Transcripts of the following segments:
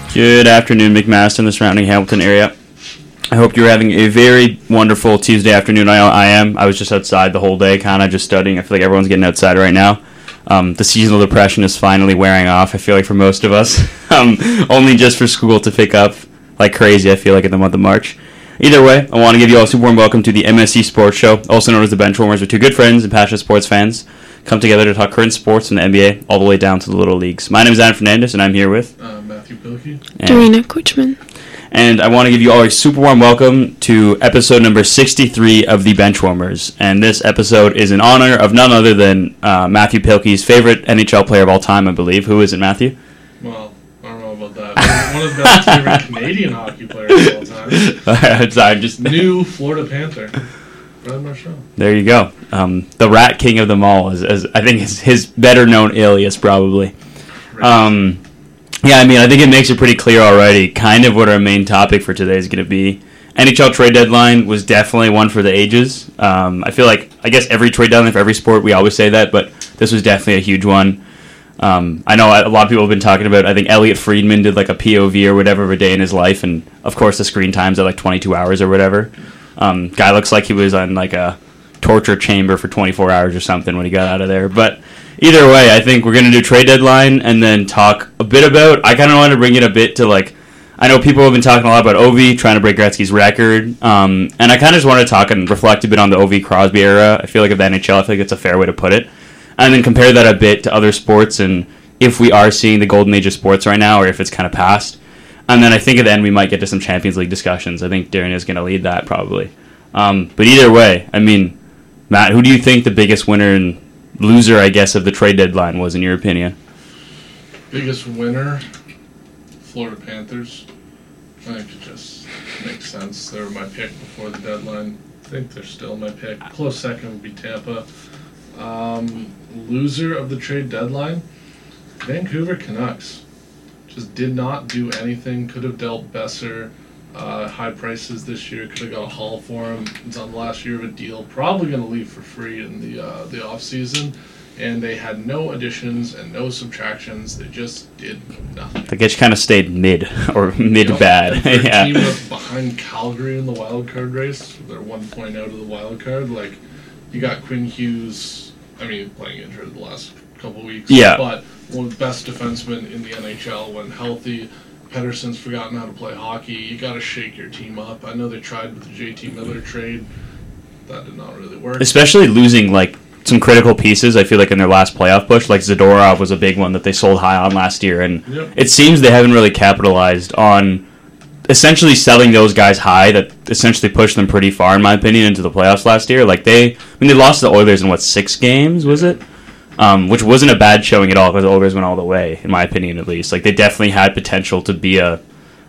Good afternoon, McMaster and the surrounding Hamilton area. I hope you're having a very wonderful Tuesday afternoon. I am. I was just outside the whole day, kind of just studying. I feel like everyone's getting outside right now. The seasonal depression is finally wearing off, I feel like, for most of us. Only just for school to pick up like crazy, I feel like, in the month of March. Either way, I want to give you all a super warm welcome to the MSC Sports Show, also known as the Benchwarmers, where two good friends and passionate sports fans come together to talk current sports from the NBA all the way down to the Little Leagues. My name is Adam Fernandez, and I'm here with... Matthew Pilkey. Darina Kuchman. And I want to give you all a super warm welcome to episode number 63 of the Benchwarmers. And this episode is in honor of none other than Matthew Pilkey's favorite NHL player of all time, I believe. Who is it, Matthew? Well, I don't know about that. One of the best favorite Canadian hockey players of all time. Sorry, just New Florida Panther. Brad Marchand. There you go. The Rat King of them all, is I think is his better-known alias, probably. Yeah, I mean, I think it makes it pretty clear already kind of what our main topic for today is going to be. NHL trade deadline was definitely one for the ages. I feel like, I guess every trade deadline for every sport, we always say that, but this was definitely a huge one. I know a lot of people have been talking about, I think Elliot Friedman did like a POV or whatever of a day in his life, and of course the screen time's at like 22 hours or whatever. Guy looks like he was on like a torture chamber for 24 hours or something when he got out of there, but... Either way, I think we're going to do trade deadline and then talk a bit about... I kind of want to bring it a bit to, like... I know people have been talking a lot about Ovi, trying to break Gretzky's record. And I kind of just want to talk and reflect a bit on the Ovi-Crosby era. I feel like of the NHL, I feel like it's a fair way to put it. And then compare that a bit to other sports and if we are seeing the golden age of sports right now or if it's kind of past. And then I think at the end we might get to some Champions League discussions. I think Darren is going to lead that probably. But either way, I mean, Matt, who do you think the biggest winner and loser, I guess, of the trade deadline was, in your opinion? Biggest winner, Florida Panthers. I think it just makes sense. They were my pick before the deadline. I think they're still my pick. Close second would be Tampa. Loser of the trade deadline, Vancouver Canucks. Just did not do anything. Could have dealt Besser high prices this year. Could have got a haul for him. It's on the last year of a deal. Probably going to leave for free in the off season. And they had no additions and no subtractions. They just did nothing. The Gitch kind of stayed mid or mid-bad. Their yeah. team was behind Calgary in the wild card race. They're 1 point out of the wild card. Like, you got Quinn Hughes. I mean, playing injured the last couple weeks. Yeah. But one of the best defensemen in the NHL when healthy. Pedersen's forgotten how to play hockey. You got to shake your team up. I know they tried with the JT Miller trade. That did not really work. Especially losing, like, some critical pieces, I feel like, in their last playoff push. Like, Zadorov was a big one that they sold high on last year. And It seems they haven't really capitalized on essentially selling those guys high that essentially pushed them pretty far, in my opinion, into the playoffs last year. Like, they lost to the Oilers in, 6 games, was it? Which wasn't a bad showing at all because the Oilers went all the way, in my opinion, at least. Like, they definitely had potential to be above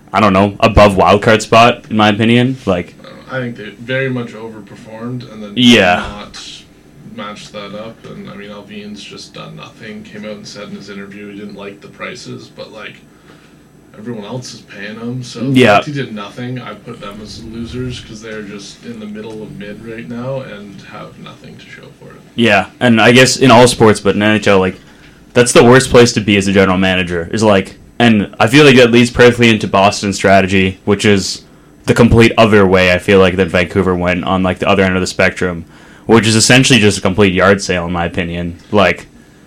wildcard spot, in my opinion. Like, I think they very much overperformed and then not matched that up. And, I mean, Alvin's just done nothing. Came out and said in his interview he didn't like the prices, but, like, everyone else is paying him. So if he did nothing, I put them as losers because they're just in the middle of mid right now and have nothing to show for it. Yeah, and I guess in all sports, but in NHL, like, that's the worst place to be as a general manager. Is like, and I feel like that leads perfectly into Boston's strategy, which is the complete other way. I feel like that Vancouver went on like the other end of the spectrum, which is essentially just a complete yard sale, in my opinion. Like,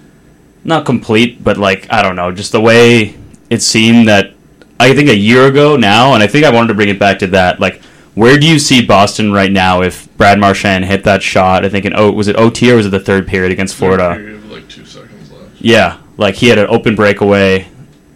not complete, but like I don't know, just the way it seemed that. I think a year ago now, and I think I wanted to bring it back to that. Like, where do you see Boston right now if Brad Marchand hit that shot? I think was it OT or was it the third period against Florida? Third period with like 2 seconds left. Yeah, like he had an open breakaway,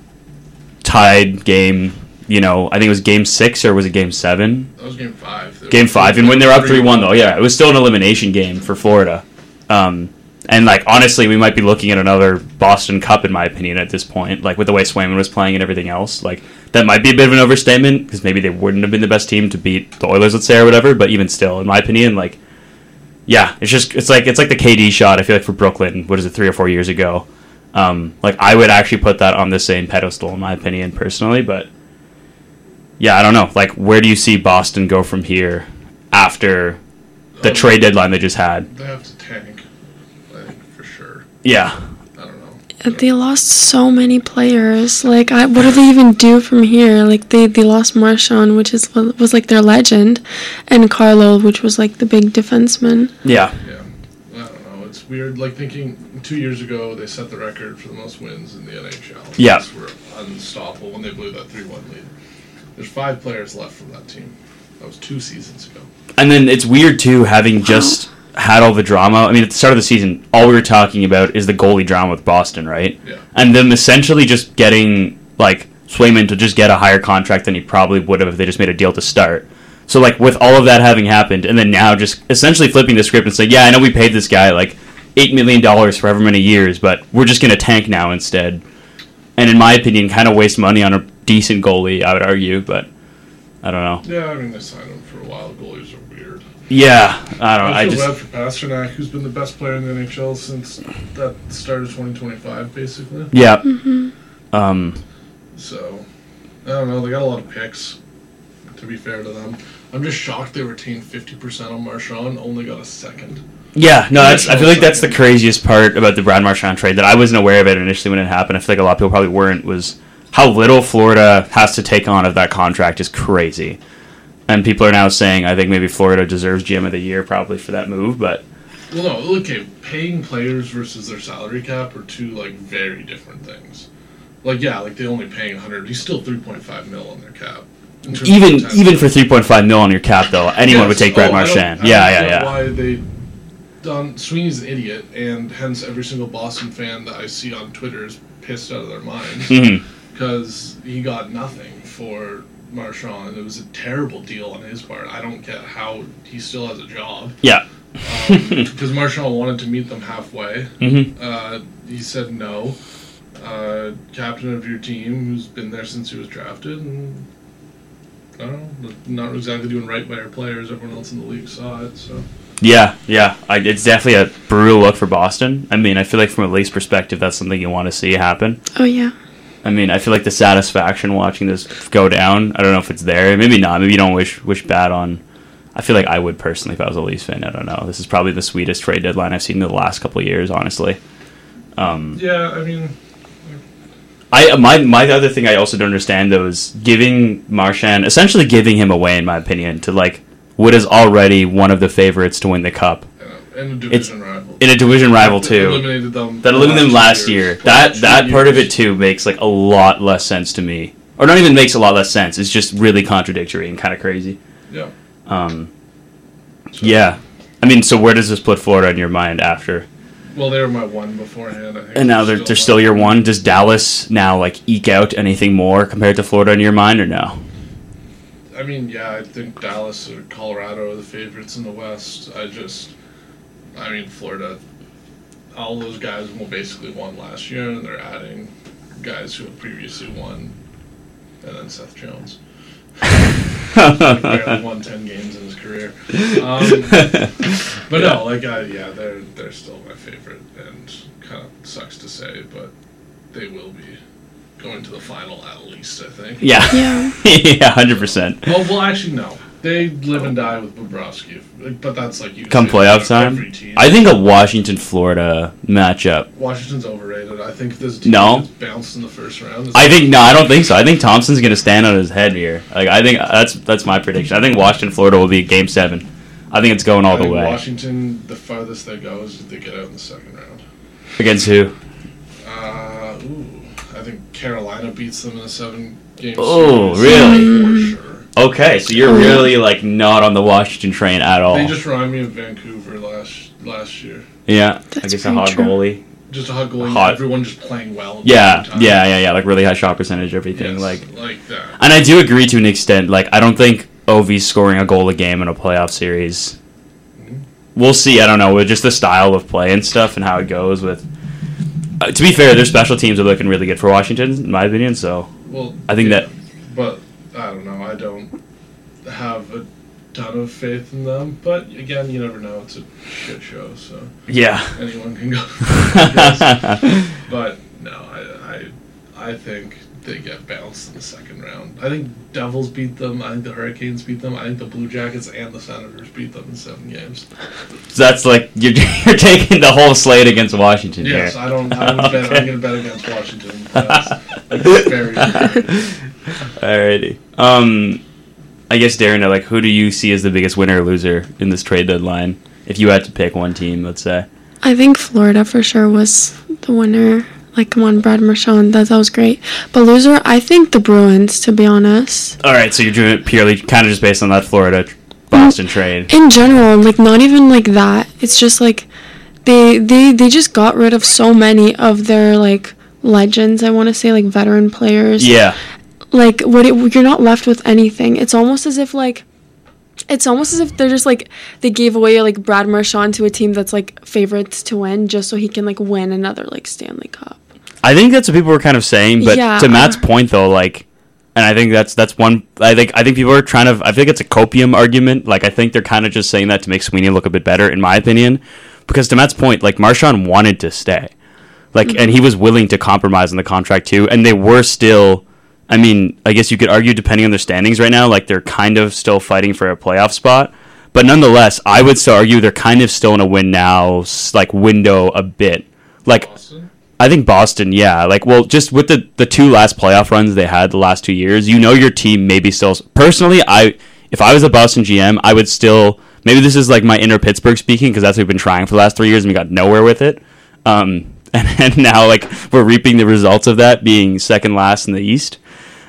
tied game. I think it was game 6 or was it game 7? That was game 5. Game 5, and when they were up 3-1 though, yeah, it was still an elimination game for Florida. And, like, honestly, we might be looking at another Boston Cup, in my opinion, at this point. Like, with the way Swayman was playing and everything else. Like, that might be a bit of an overstatement, because maybe they wouldn't have been the best team to beat the Oilers, let's say, or whatever. But even still, in my opinion, like, yeah, it's like the KD shot, I feel like, for Brooklyn, 3 or 4 years ago. Like, I would actually put that on the same pedestal, in my opinion, personally. But, yeah, I don't know. Like, where do you see Boston go from here after the trade deadline they just had? They have to tank, I think, for sure. Yeah. I don't know. they lost so many players. Like, what do they even do from here? Like, they lost Marchand, which was like their legend, and Carlo, which was like the big defenseman. Yeah. Yeah. I don't know. It's weird. Like, thinking 2 years ago, they set the record for the most wins in the NHL. Yeah. They were unstoppable when they blew that 3-1 lead. There's 5 players left from that team. That was 2 seasons ago. And then it's weird, too, having just had all the drama. I mean, at the start of the season, all we were talking about is the goalie drama with Boston, right? Yeah. And them essentially just getting, like, Swayman to just get a higher contract than he probably would have if they just made a deal to start. So, like, with all of that having happened, and then now just essentially flipping the script and saying, yeah, I know we paid this guy, like, $8 million for however many years, but we're just going to tank now instead. And in my opinion, kind of waste money on a decent goalie, I would argue, but I don't know. Yeah, I mean, they signed him for a while. Goalies are weird. Yeah, I don't know. I feel bad for Pasternak, who's been the best player in the NHL since that start of 2025, basically. Yeah. So, I don't know. They got a lot of picks, to be fair to them. I'm just shocked they retained 50% on Marchand, only got a second. Yeah, no, I feel like that's the craziest part about the Brad Marchand trade that I wasn't aware of it initially when it happened. I feel like a lot of people probably weren't, was how little Florida has to take on of that contract is crazy. And people are now saying, I think maybe Florida deserves GM of the Year probably for that move, but... Well, no, okay, paying players versus their salary cap are two, like, very different things. Like, yeah, like, they only paying 100, he's still 3.5 mil on their cap. Even for 3.5 mil on your cap, though, anyone would take Brad Marchand. I don't know why they... Sweeney's an idiot, and hence every single Boston fan that I see on Twitter is pissed out of their minds. Because he got nothing for Marchand. It was a terrible deal on his part. I don't get how he still has a job. Yeah. Because Marchand wanted to meet them halfway. He said no. Captain of your team, who's been there since he was drafted, and I don't know, not exactly doing right by our players. Everyone else in the league saw it, so... Yeah. It's definitely a brutal look for Boston. I mean, I feel like from a Leafs perspective, that's something you want to see happen. Oh, yeah. I mean, I feel like the satisfaction watching this go down, I don't know if it's there. Maybe not. Maybe you don't wish bad on... I feel like I would personally if I was a Leafs fan. I don't know. This is probably the sweetest trade deadline I've seen in the last couple of years, honestly. Yeah, I mean... My other thing I also don't understand, though, is giving Marchand... Essentially giving him away, in my opinion, to, like... what is already one of the favorites to win the cup. And a division rival. In a division rival, too. Eliminated them. That eliminated them last year. That part of it, too, makes like a lot less sense to me. Or not even makes a lot less sense. It's just really contradictory and kind of crazy. Yeah. Yeah. I mean, so where does this put Florida in your mind after? Well, they were my one beforehand, I think. And now they're still your one? Does Dallas now, like, eke out anything more compared to Florida in your mind, or no? I mean, yeah, I think Dallas or Colorado are the favorites in the West. I mean, Florida, all those guys basically won last year, and they're adding guys who have previously won, and then Seth Jones. He barely won 10 games in his career. But no, they're still my favorite, and kind of sucks to say, but they will be going to the final at least, I think. Yeah. Yeah, 100%. Oh, well, actually, no. They live and die with Bobrovsky, but that's like you. Come playoff time? I think a Washington-Florida matchup. Washington's overrated. I think this team gets bounced in the first round. I don't think so. I think Thompson's going to stand on his head here. Like, I think that's my prediction. I think Washington-Florida will be Game 7. I think it's going all the way. Washington, the farthest they go is they get out in the second round. Against who? I think Carolina beats them in a 7-game series. Oh, really? For sure. Okay, so you're really, like, not on the Washington train at all. They just remind me of Vancouver last year. Yeah, I guess a hot goalie. Just a hot goalie. Everyone just playing well. Yeah. Like, really high shot percentage, everything. Yes, like that. And I do agree to an extent. Like, I don't think Ovi's scoring a goal a game in a playoff series. Mm-hmm. We'll see, I don't know, with just the style of play and stuff and how it goes with... to be fair, their special teams are looking really good for Washington, in my opinion, so... Well, I think that... But... I don't know. I don't have a ton of faith in them, but again, you never know. It's a shit show, so anyone can go. But no, I think they get bounced in the second round. I think Devils beat them. I think the Hurricanes beat them. I think the Blue Jackets and the Senators beat them in 7 games. So that's like you're taking the whole slate against Washington. Yes, here. I don't. I'm going to bet against Washington. That's very Alrighty. I guess Darren, like, who do you see as the biggest winner or loser in this trade deadline? If you had to pick one team, let's say. I think Florida for sure was the winner. Like, come on, Brad Marchand, that was great. But loser, I think the Bruins, to be honest. All right, so you're doing it purely kind of just based on that Florida-Boston trade. In general, like, not even like that. It's just like they just got rid of so many of their, like, legends, I want to say, like, veteran players. Yeah. Like, you're not left with anything. It's almost as if they're just, like, they gave away, like, Brad Marchand to a team that's, like, favorites to win just so he can, like, win another, like, Stanley Cup. I think that's what people were kind of saying, but to Matt's point, though, like, and I think that's one, I think people are trying to, I think it's a copium argument. Like, I think they're kind of just saying that to make Sweeney look a bit better, in my opinion, because to Matt's point, like, Marchand wanted to stay. Like, and he was willing to compromise on the contract, too, and they were still, I mean, I guess you could argue, depending on their standings right now, like, they're kind of still fighting for a playoff spot. But nonetheless, I would still argue they're kind of still in a win now, like, window a bit. Like, Boston? I think Boston, yeah. Like, well, just with the two last playoff runs they had the last 2 years, you know your team maybe still... Personally, if I was a Boston GM, I would still... Maybe this is, like, my inner Pittsburgh speaking, because that's what we've been trying for the last 3 years, and we got nowhere with it. And now, like, we're reaping the results of that, being second last in the East.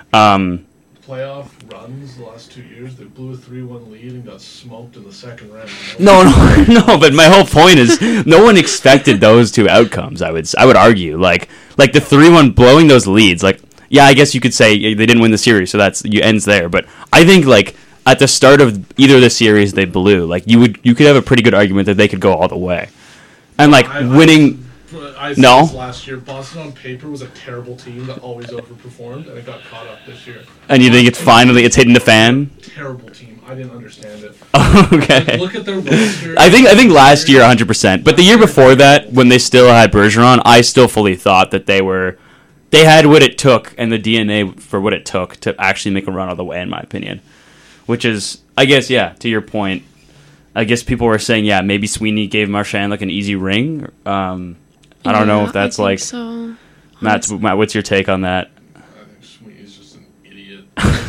Playoff runs the last 2 years, they blew a 3-1 lead and got smoked in the second round. No, but my whole point is no one expected those two outcomes, I would argue. Like the 3-1 blowing those leads, like, yeah, I guess you could say they didn't win the series, so that's ends there. But I think, like, at the start of either of the series they blew, like, you could have a pretty good argument that they could go all the way. And, like, winning... I said this last year, Boston on paper was a terrible team that always overperformed, and it got caught up this year. And you think it's hitting the fan? Terrible team. I didn't understand it. Okay. Like, look at their roster. I think last year 100%, but the year before that, when they still had Bergeron, I still fully thought that they had what it took and the DNA for what it took to actually make a run all the way, in my opinion. Which is, I guess, yeah, to your point, I guess people were saying, yeah, maybe Sweeney gave Marchand like an easy ring. I don't know if that's like... So. Matt, what's your take on that? I think Sweeney's just an idiot.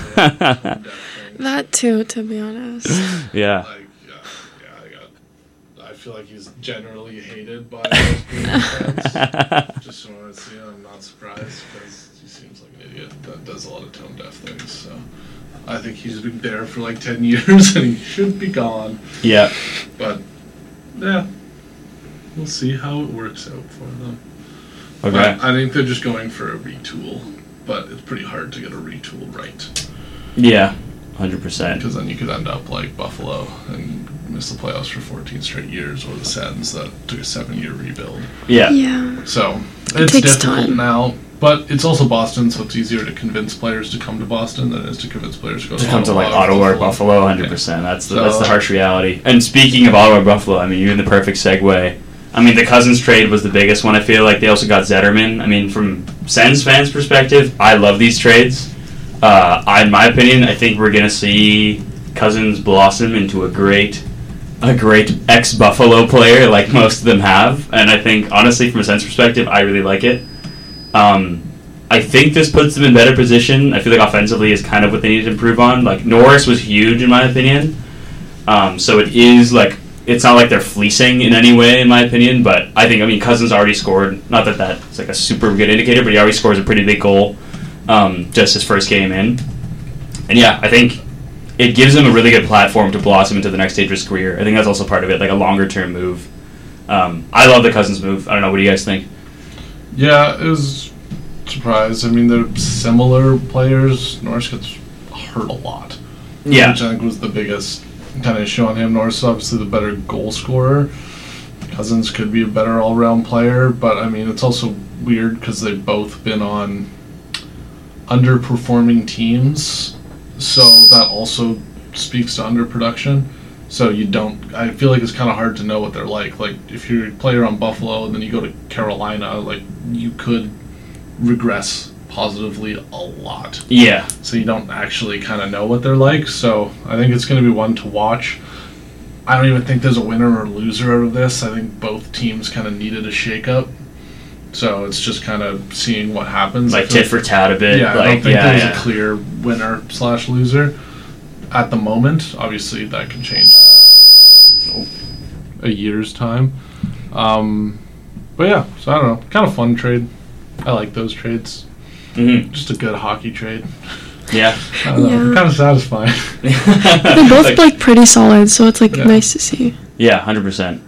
That too, to be honest. Yeah. I feel like he's generally hated by most fans. Just so I see, I'm not surprised because he seems like an idiot that does a lot of tone deaf things. So I think he's been there for like 10 years and he should be gone. Yeah. But yeah, we'll see how it works out for them. Okay. But I think they're just going for a retool, but it's pretty hard to get a retool right. Yeah, 100%. Because then you could end up like Buffalo and miss the playoffs for 14 straight years, or the Sens that took a 7-year rebuild. Yeah. Yeah. So it's difficult now, but it's also Boston, so it's easier to convince players to come to Boston than it is to convince players to go to Ottawa. Come to like Ottawa or Buffalo, 100%. Yeah. That's the harsh reality. And speaking of Ottawa or Buffalo, I mean, you're in the perfect segue. I mean, the Cousins trade was the biggest one, I feel like. They also got Zetterman. I mean, from Sens fans' perspective, I love these trades. In my opinion, I think we're going to see Cousins blossom into a great ex-Buffalo player like most of them have. And I think, honestly, from a Sens perspective, I really like it. I think this puts them in better position. I feel like offensively is kind of what they need to improve on. Like, Norris was huge, in my opinion. So it is, like, it's not like they're fleecing in any way, in my opinion, but I mean, Cousins already scored. Not that that's like a super good indicator, but he already scores a pretty big goal just his first game in. And yeah, I think it gives him a really good platform to blossom into the next stage of his career. I think that's also part of it, like a longer-term move. I love the Cousins move. I don't know, what do you guys think? Yeah, it was a surprise. I mean, they're similar players. Norris gets hurt a lot. Yeah. Which I think was the biggest kind of issue on him. Norris is obviously the better goal scorer. Cousins could be a better all-round player, but I mean, it's also weird because they've both been on underperforming teams, so that also speaks to underproduction. So I feel like it's kind of hard to know what they're like. Like, if you're a player on Buffalo and then you go to Carolina, like, you could regress positively a lot. Yeah. So you don't actually kind of know what they're like. So I think it's going to be one to watch. I don't even think there's a winner or loser out of this. I think both teams kind of needed a shakeup. So it's just kind of seeing what happens. Like tit for tat a bit. Yeah, like, I don't think there's a clear winner/loser at the moment. Obviously, that can change a year's time. But yeah, so I don't know. Kind of fun trade. I like those trades. Mm-hmm. Just a good hockey trade. Yeah. I don't know. Kind of satisfying. They're both like pretty solid, so it's like nice to see. Yeah, 100%.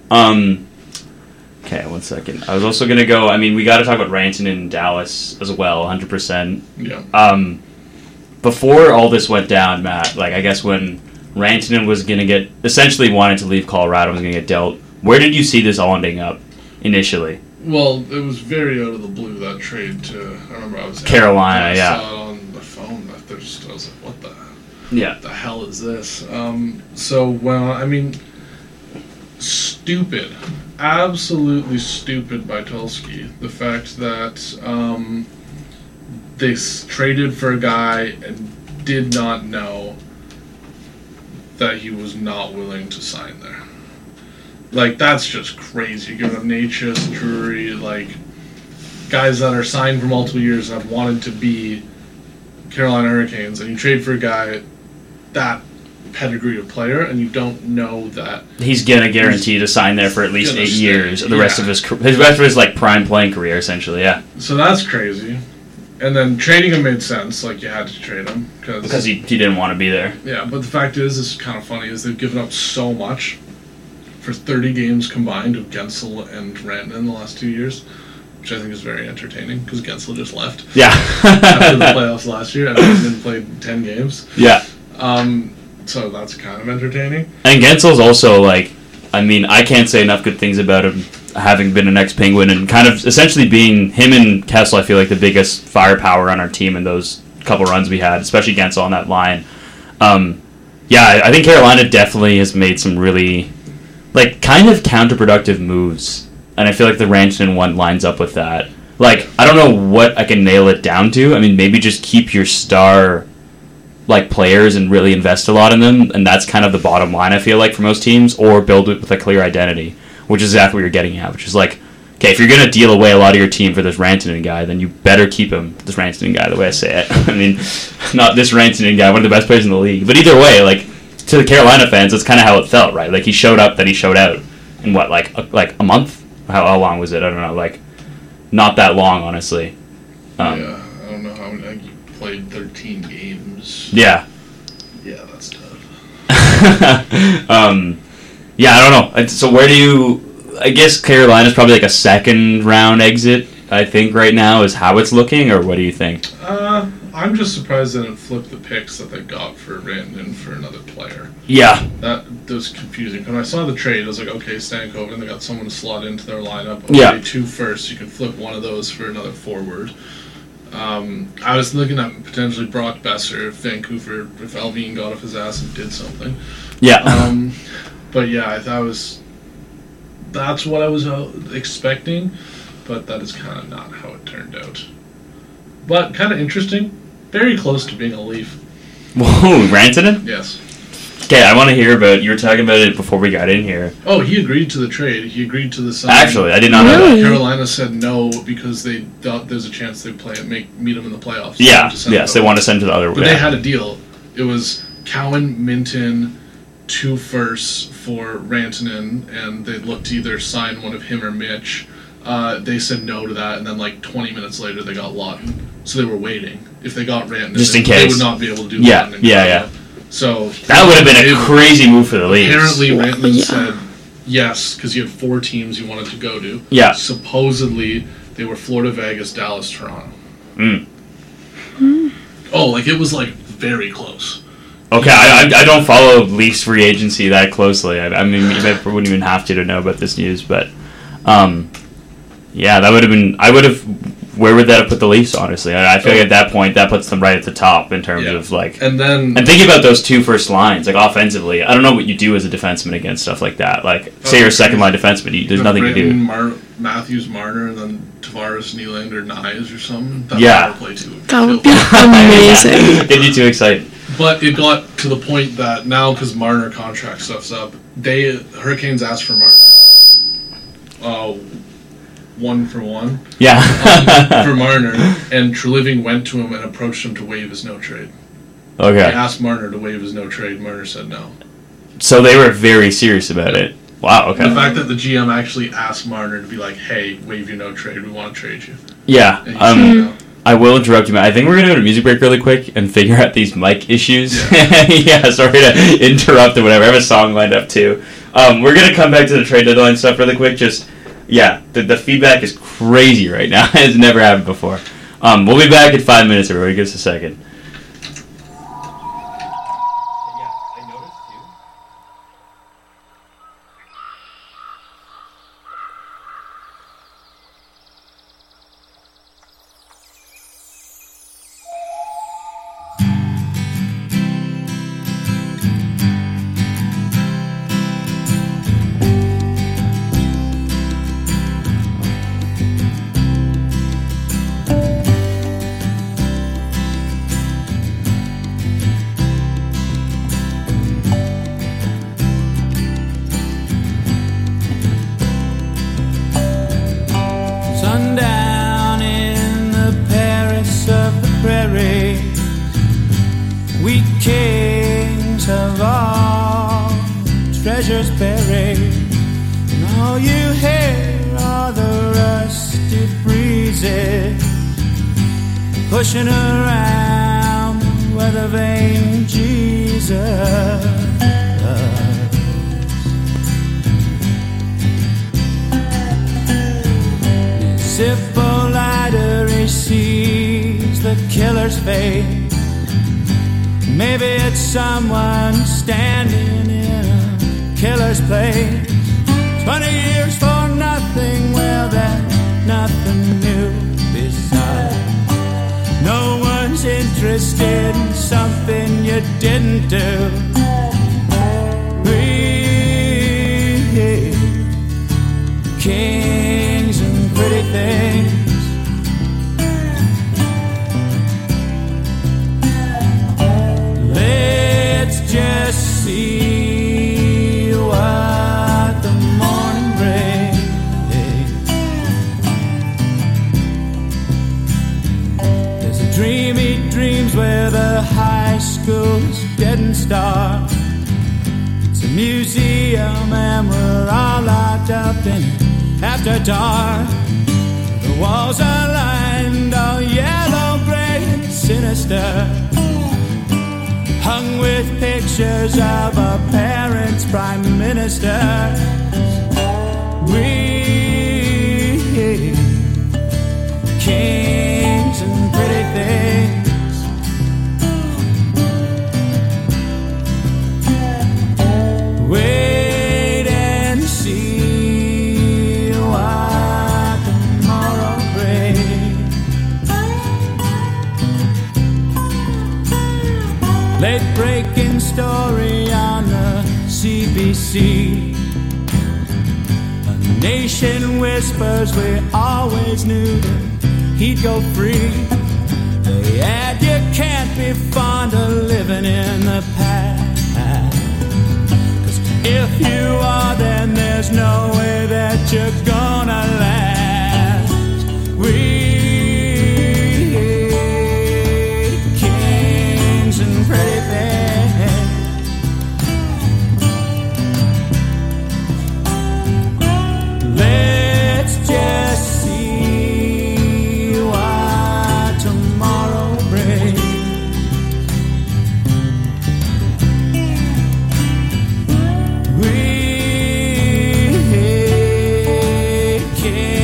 Okay, 1 second. I was also gonna go. I mean, we got to talk about Rantanen in Dallas as well, 100%. Yeah. Before all this went down, Matt, like I guess when Rantanen was gonna get essentially wanted to leave Colorado, was gonna get dealt. Where did you see this all ending up initially? Well, it was very out of the blue, that trade to, I remember I was Carolina, I yeah. saw it on the phone. I was like, what the the hell is this? I mean, stupid. Absolutely stupid by Tulski. The fact that they traded for a guy and did not know that he was not willing to sign there. Like, that's just crazy. You're giving up Natchez, Drury, like, guys that are signed for multiple years and have wanted to be Carolina Hurricanes, and you trade for a guy that pedigree of player, and you don't know that he's gonna guarantee to sign there for at least 8 years, the rest of his like prime playing career, essentially. Yeah. So that's crazy. And then trading him made sense. Like, you had to trade him because he didn't want to be there. Yeah, but the fact is, this is kind of funny, is they've given up so much for 30 games combined of Gensel and Rantanen in the last 2 years, which I think is very entertaining because Gensel just left. Yeah. After the playoffs last year, and Rantanen played 10 games. Yeah. So that's kind of entertaining. And Gensel's also, like, I mean, I can't say enough good things about him, having been an ex-Penguin and kind of essentially being him and Kessel, I feel like the biggest firepower on our team in those couple runs we had, especially Gensel on that line. Yeah, I think Carolina definitely has made some really, like, kind of counterproductive moves. And I feel like the Rantanen one lines up with that. Like, I don't know what I can nail it down to. I mean, maybe just keep your star, like, players and really invest a lot in them. And that's kind of the bottom line, I feel like, for most teams. Or build it with a clear identity, which is exactly what you're getting at. Which is like, okay, if you're going to deal away a lot of your team for this Rantanen guy, then you better keep him, this Rantanen guy, the way I say it. I mean, not this Rantanen guy, one of the best players in the league. But either way, like, to the Carolina fans, that's kind of how it felt, right? Like, he showed up, then he showed out. In what, like a month? How long was it? I don't know. Like, not that long, honestly. Yeah, I don't know how many. He played 13 games. Yeah. Yeah, that's tough. Yeah, I don't know. So where do you... I guess Carolina's probably like a second round exit, I think, right now, is how it's looking, or what do you think? I'm just surprised they didn't flip the picks that they got for Rantanen for another player. Yeah. That was confusing. When I saw the trade, I was like, okay, Stankoven, they got someone to slot into their lineup. Okay, Yeah. 2 firsts, you can flip one of those for another forward. I was looking at potentially Brock Besser if Vancouver, if Alvin got off his ass and did something. Yeah. But yeah, that's what I was expecting, but that is kind of not how it turned out. But kind of interesting. Very close to being a Leaf. Whoa, Rantanen? Yes. Okay, I want to hear about... You were talking about it before we got in here. Oh, he agreed to the trade. He agreed to the sign. Actually, I did not know that. Carolina said no because they thought there's a chance they'd meet him in the playoffs. Yeah, yes, they want to send to the other... But they had a deal. It was Cowan, Minton, 2 firsts for Rantanen, and they looked to either sign one of him or Mitch. They said no to that, and then like 20 minutes later they got Lawton. So they were waiting. If they got Rantanen, just in case, they would not be able to do Lawton. Yeah. So that would have been a crazy move for the Leafs. Apparently Rantanen said yes, because he had 4 teams he wanted to go to. Yeah. Supposedly they were Florida, Vegas, Dallas, Toronto. Mm. Oh, like it was like very close. Okay, I don't follow Leafs free agency that closely. I mean, you wouldn't even have to know about this news, but yeah, that would have been. I would have where would that have put the Leafs, honestly? I feel like at that point, that puts them right at the top in terms of, like... And thinking about those two first lines, like, offensively, I don't know what you do as a defenseman against stuff like that. Like, say you're a second-line defenseman, there's nothing to do. Matthews, Marner, and then Tavares, Nylander, Nyes or something. That play too. That would be amazing. Get you too excited. But it got to the point that now, because Marner contract stuff's up, Hurricanes asked for Marner. 1-for-1. Yeah. For Marner, and Treliving went to him and approached him to waive his no trade. Okay. They asked Marner to waive his no trade. Marner said no. So they were very serious about it. Wow. Okay. The fact that the GM actually asked Marner to be like, "Hey, waive your no trade. We want to trade you." Yeah. I will interrupt you, man. I think we're going to go to music break really quick and figure out these mic issues. Yeah, sorry to interrupt or whatever. I have a song lined up, too. We're going to come back to the trade deadline stuff really quick. Just, the feedback is crazy right now. It's never happened before. We'll be back in 5 minutes, everybody. Give us a second. Sundown in the Paris of the prairie, we kings of all treasures buried, and all you hear are the rusty breezes pushing around where the vain Jesus. Zippo-lighter, he sees the killer's face. Maybe it's someone standing in a killer's place. 20 years for nothing, well, that's nothing new. Besides, no one's interested in something you didn't do. We kings and pretty things, let's just see what the morning brings. There's a dream he dreams where the high school's getting started. It's a museum and we're all locked up in it after dark. The walls are lined all yellow, gray, and sinister, hung with pictures of our parents' prime ministers. We kings and pretty things, wait and see what tomorrow brings. Late breaking story on the CBC. A nation whispers we always knew that he'd go free. They add you can't be fond of living in the past. If you are, then there's no way that you're gonna last. We kings and pretty things, let's just see what tomorrow brings. We kings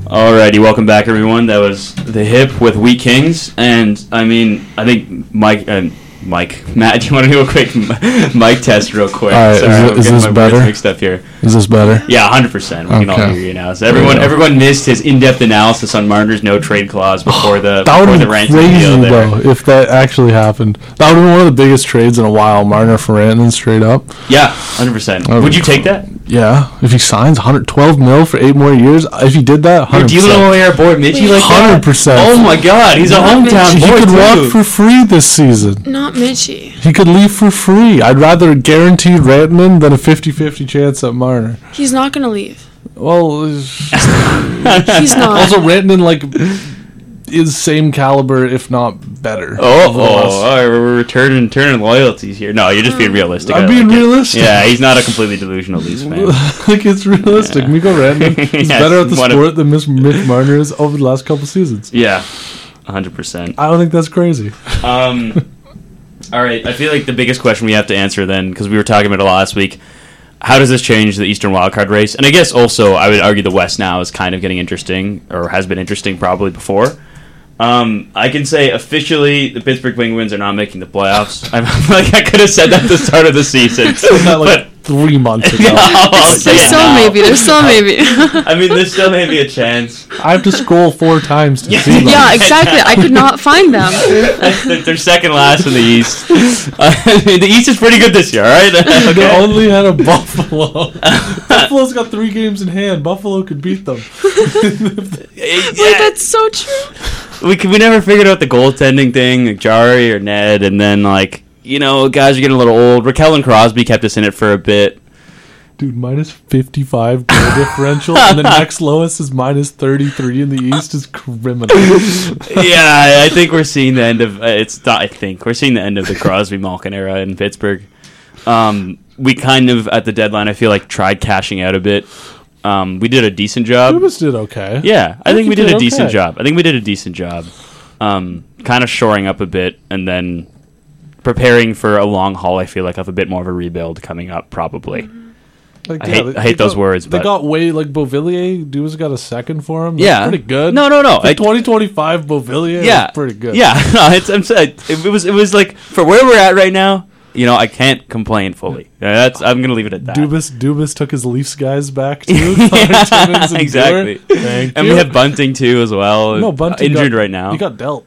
Alrighty, welcome back, everyone. That was The Hip with Wheat Kings, and I think Matt, do you want to do a quick mic test real quick? All right, Sorry, is this better? Mixed up here. Is this better? Yeah, 100%. We can all hear you now. So everyone missed his in-depth analysis on Marner's no trade clause before the Rantanen deal there. Though, if that actually happened. That would have been one of the biggest trades in a while. Marner for Rantanen straight up. Yeah, 100%. Would you take that? Yeah, if he signs $112 million for 8 more years, if he did that, 100%. You're dealing away our boy Mitchie like that? 100%. Oh my God, he's a hometown boy He could walk for free this season. Not Mitchie. He could leave for free. I'd rather guarantee Rantanen than a 50-50 chance at Marner. He's not going to leave. Well, He's not. Also, Rantanen, is same caliber, if not better. We're turning loyalties here. No, you're just being realistic. I'm being realistic. Yeah, he's not a completely delusional Leafs fan. Like, it's realistic. Yeah. Mikko Rantanen is better at the sport than Mitch Marner is over the last couple seasons. Yeah, 100%. I don't think that's crazy. All right, I feel like the biggest question we have to answer then, because we were talking about it last week, how does this change the Eastern wildcard race? And I guess also I would argue the West now is kind of getting interesting, or has been interesting probably before. I can say officially the Pittsburgh Penguins are not making the playoffs. I feel like I could have said that at the start of the season. But 3 months ago. There's still maybe. I mean, there's still maybe a chance. I have to scroll 4 times to see them. Yeah, exactly. I could not find them. They're second last in the East. The East is pretty good this year, all right? Okay. They only had a Buffalo. Buffalo's got 3 games in hand. Buffalo could beat them. That's so true. We never figured out the goaltending thing, like Jari or Ned, and then guys are getting a little old. Raquel and Crosby kept us in it for a bit. Dude, minus 55 goal differential, and the next lowest is minus 33 in the East is criminal. Yeah, I think we're seeing the end of we're seeing the end of the Crosby-Malkin era in Pittsburgh. We kind of at the deadline, I feel like, tried cashing out a bit. We did a decent job. Dubas did okay. Yeah, I think we did a decent job. Kind of shoring up a bit and then preparing for a long haul, I feel like, of a bit more of a rebuild coming up, probably. I hate those words, but... They got Beauvillier, Dubas got a second for him. That's pretty good. No. 2025 Beauvillier is pretty good. Yeah, no, it was like, for where we're at right now, I can't complain fully. I'm going to leave it at that. Dubas took his Leafs guys back, too. Exactly. And we have Bunting, too, as well. No, Bunting injured right now. He got dealt.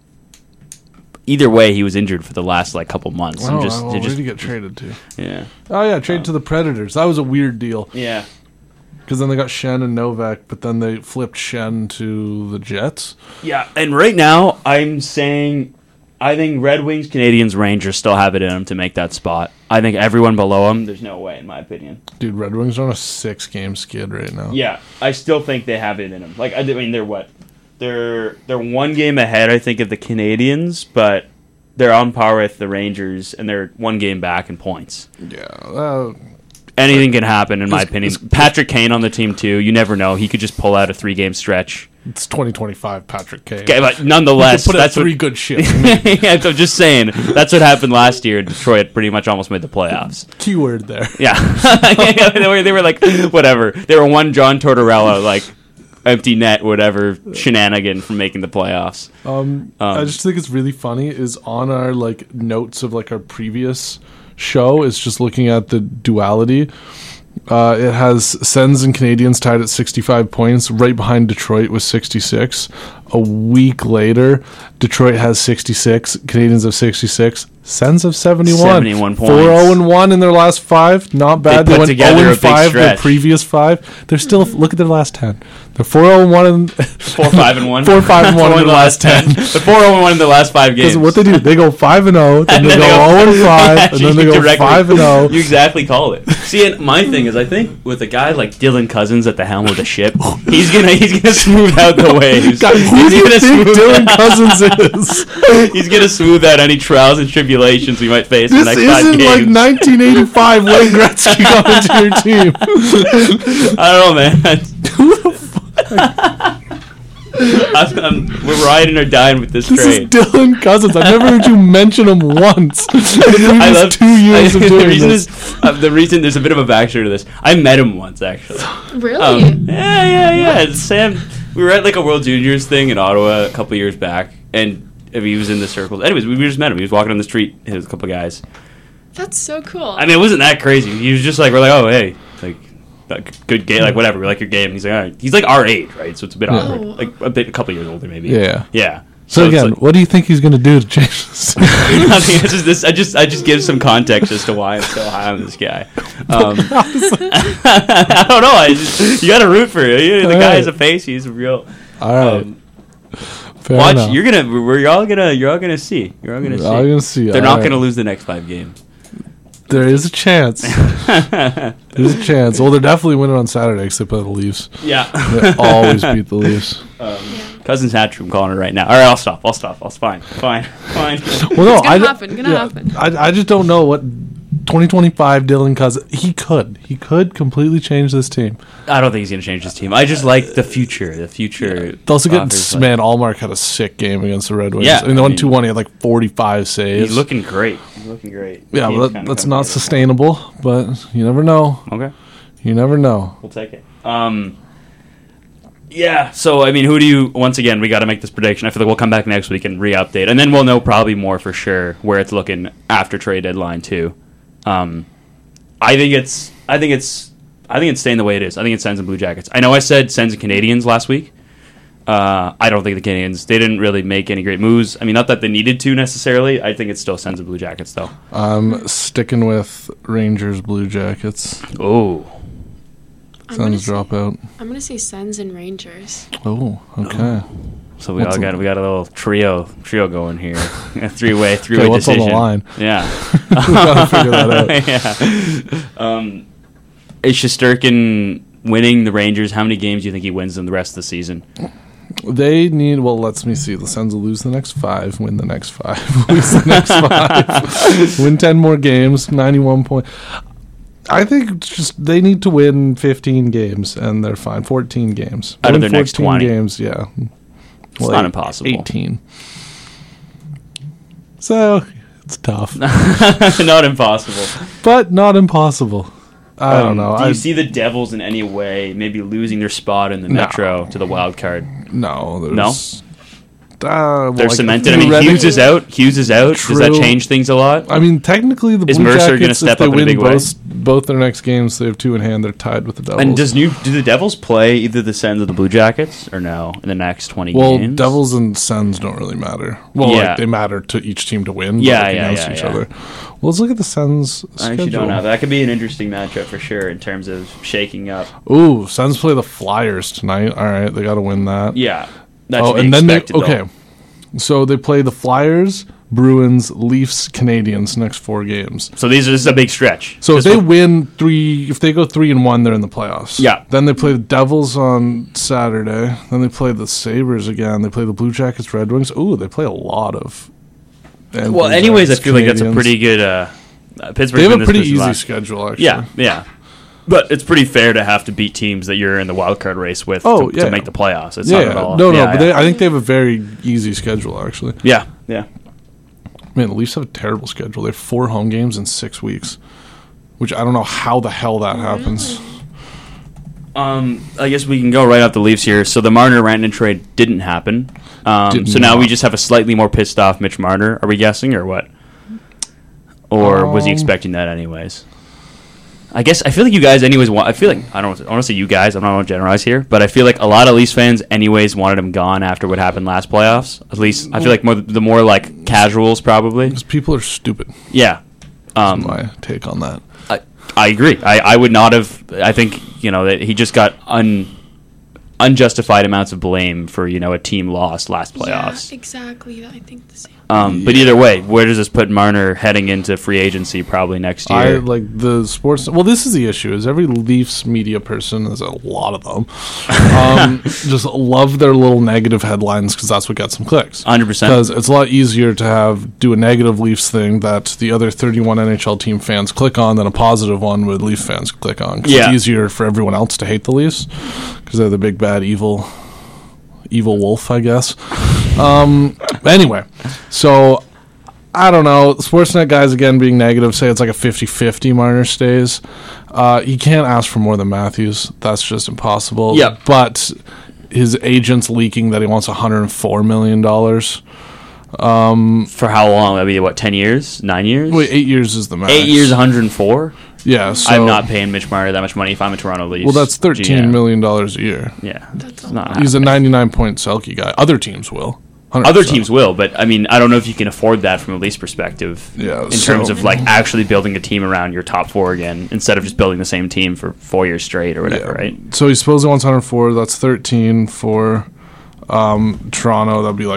Either way, he was injured for the last couple months. Where did he get traded to? Yeah. Oh yeah, traded to the Predators. That was a weird deal. Yeah. Because then they got Shen and Novak, but then they flipped Shen to the Jets. Yeah, and right now I'm saying I think Red Wings, Canadiens, Rangers still have it in them to make that spot. I think everyone below them, there's no way, in my opinion. Dude, Red Wings are on a 6-game skid right now. Yeah, I still think they have it in them. They're what? They're 1 game ahead, I think, of the Canadiens, but they're on par with the Rangers, and they're 1 game back in points. Yeah. Anything can happen, in my opinion. Patrick Kane on the team, too. You never know. He could just pull out a 3-game stretch. It's 2025 Patrick Kane. Okay, but nonetheless, that's 3 good shifts. Yeah, I'm just saying. That's what happened last year. Detroit pretty much almost made the playoffs. Keyword there. Yeah. They were like, whatever. They were 1 John Tortorella, empty net, whatever, shenanigan from making the playoffs. I just think it's really funny is on our notes of our previous show is just looking at the duality. It has Sens and Canadiens tied at 65 points, right behind Detroit with 66. A week later, Detroit has 66, Canadiens have 66, Sens have 71. 71 points. 4-0-1 in their last 5. Not bad. They went 0-5 the previous 5. They're still, look at their last 10. They're 4-0-1 and 4-5-1. 4-5-1 in the last 10. They're 4-0-1 in the last 5 games. Because what they do, they go 5-0, then they go 0-5, and then they go 5-0. You exactly called it. See, and my thing is, I think with a guy like Dylan Cousins at the helm of the ship, he's gonna smooth out the waves. God, who do you think Dylan Cousins is? He's gonna smooth out any trials and tribulations we might face in the next 5 games. This isn't like 1985 Wayne Gretzky got into your team. I don't know, man. Who the fuck? We're riding or dying with this train. This is Dylan Cousins. I've never heard you mention him once. I love 2 years of doing this. The reason there's a bit of a backstory to this. I met him once, actually. Really? Yeah. We were at like a World Juniors thing in Ottawa a couple years back, and he was in the circles. Anyways, we just met him. He was walking on the street. There was a couple guys. That's so cool. I mean, it wasn't that crazy. He was just like, we're like, oh, hey, like, good game, like, whatever. We like your game. And he's like, all right. He's like our age, right? So it's a bit awkward. Like, a couple years older, maybe. Yeah. Yeah. So again, like, what do you think he's going to do to change this? Nothing. It's just this. I just give some context as to why I'm so high on this guy. I don't know. You got to root for him. The guy has a face. He's real. All right. Watch. Enough. You're all gonna see. They're not gonna lose the next 5 games. There is a chance. There's a chance. Well, they're definitely winning on Saturday because they play the Leafs. Yeah. They always beat the Leafs. Cousins hat trick, I'm calling it right now. All right, I'll stop. Fine. Well, no, it's gonna happen. I just don't know what 2025 Dylan Cousins. He could completely change this team. I don't think he's gonna change his team. I just like the future. The future. Yeah. Also, man, Allmark had a sick game against the Red Wings. Yeah, I mean, they won 2-1. He had like 45 saves. He's looking great. Yeah, but that's not sustainable. But you never know. Okay. You never know. We'll take it. Yeah, so, I mean, who do you... Once again, we got to make this prediction. I feel like we'll come back next week and re-update. And then we'll know probably more for sure where it's looking after trade deadline, too. I think it's staying the way it is. I think it's Sens and Blue Jackets. I know I said Sens and Canadians last week. I don't think the Canadians... They didn't really make any great moves. I mean, not that they needed to, necessarily. I think it's still Sens and Blue Jackets, though. I'm sticking with Rangers Blue Jackets. Oh. Sens drop out. I'm gonna say Sens and Rangers. Oh, okay. So we got a little trio going here. A three-way what's decision. On the line? Yeah. We gotta figure that out. Yeah. Is Shesterkin winning the Rangers? How many games do you think he wins them the rest of the season? They need. Well, let me see. The Sens will lose the next 5. Win the next 5. Lose the next 5. Win 10 more games. 91 points. I think just they need to win 15 games and they're fine. 14 games. Out of their next 20 games, yeah. It's not impossible. 18. So it's tough. Not impossible. But not impossible. I don't know. Do you see the Devils in any way maybe losing their spot in the Metro to the wild card? No. No? They're cemented. I mean, Hughes is out. True. Does that change things a lot? I mean, technically, the Is Blue Mercer Jackets, gonna step if they up in a win big way? both their next games, they have 2 in hand. They're tied with the Devils. And do the Devils play either the Sens or the Blue Jackets, or no, in the next 20 games? Well, Devils and Sens don't really matter. Well, they matter to each team to win. Against each other. Well, let's look at the Sens schedule. I actually don't know. That could be an interesting matchup for sure in terms of shaking up. Ooh, Sens play the Flyers tonight. All right, they got to win that. Yeah. That should be expected, okay. So they play the Flyers, Bruins, Leafs, Canadians next 4 games. So this is a big stretch. So if they win 3, if they go 3-1, they're in the playoffs. Yeah. Then they play the Devils on Saturday. Then they play the Sabres again. They play the Blue Jackets, Red Wings. Ooh, they play a lot of. Well, anyways, I feel like that's a pretty good. Pittsburgh. They have a pretty easy schedule, actually. Yeah. But it's pretty fair to have to beat teams that you're in the wild card race with to make the playoffs. It's not at all. No, but I think they have a very easy schedule, actually. Yeah. Man, the Leafs have a terrible schedule. They have 4 home games in 6 weeks, which I don't know how the hell that happens. I guess we can go right off the Leafs here. So the Marner-Rantanen trade didn't happen. So now we just have a slightly more pissed off Mitch Marner. Are we guessing or what? Or was he expecting that anyways? I guess I feel like you guys anyways want. I don't want to say you guys. I'm not going to generalize here, but I feel like a lot of Leafs fans anyways wanted him gone after what happened last playoffs. At least I feel like the more like casuals probably. Because people are stupid. Yeah. That's my take on that. I agree. I would not have. I think that he just got unjustified amounts of blame for a team loss last playoffs. Yeah, exactly. I think the same. But either way, where does this put Marner heading into free agency probably next year? I like the sports. Well, this is the issue: is every Leafs media person, there's a lot of them, just love their little negative headlines because that's what gets them clicks. 100%. Because it's a lot easier to do a negative Leafs thing that the other 31 NHL team fans click on than a positive one with Leaf fans click on. It's easier for everyone else to hate the Leafs because they're the big bad evil wolf, I guess. Anyway, so I don't know. Sportsnet guys again being negative say it's like a 50-50 Marner stays. You can't ask for more than Matthews. That's just impossible. Yeah. But his agent's leaking that he wants $104 million. For how long? That'd be, what, 10 years? 9 years? Wait, 8 years is the max. 8 years, 104? Yeah, so... I'm not paying Mitch Marner that much money if I'm a Toronto Leafs. Well, that's $13 GM. million a year. Yeah. That's not He's a happening. 99-point Selke guy. Other teams will. 100%. Other teams will, but I mean, I don't know if you can afford that from a Leafs perspective. Yeah, in so- terms of like actually building a team around your top four again, instead of just building the same team for 4 years straight or whatever, right? So he supposedly wants 104. That's 13 for Toronto. That'd be like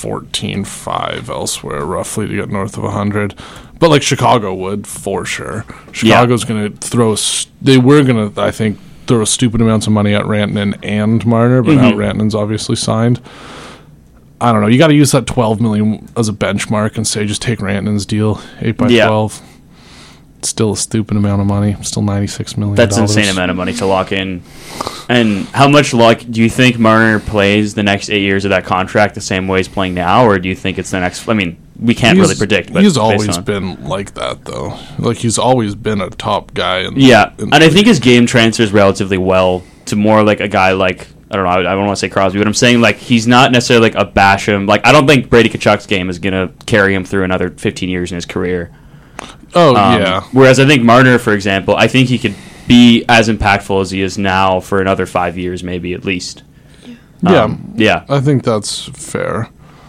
14.5 elsewhere, roughly, to get north of 100. But like Chicago would, for sure. Chicago's going to throw... They were going to, I think, throw stupid amounts of money at Rantanen and Marner, but now Rantanen's obviously signed. I don't know. You got to use that $12 million as a benchmark and say just take Rantanen's deal, 8 by 12. It's still a stupid amount of money. Still $96 million. That's an insane amount of money to lock in. And how much luck do you think Marner plays the next 8 years of that contract the same way he's playing now, or do you think it's the next? I mean, we can't really predict. But He's always been like that, though. Like he's always been a top guy. And I think his game transfers relatively well to more like a guy like. I don't know. I don't want to say Crosby, but I'm saying like he's not necessarily like a Basham. Like I don't think Brady Tkachuk's game is gonna carry him through another 15 years in his career. Oh yeah. Whereas I think Marner, for example, I think he could be as impactful as he is now for another 5 years, maybe at least. Yeah. I think that's fair.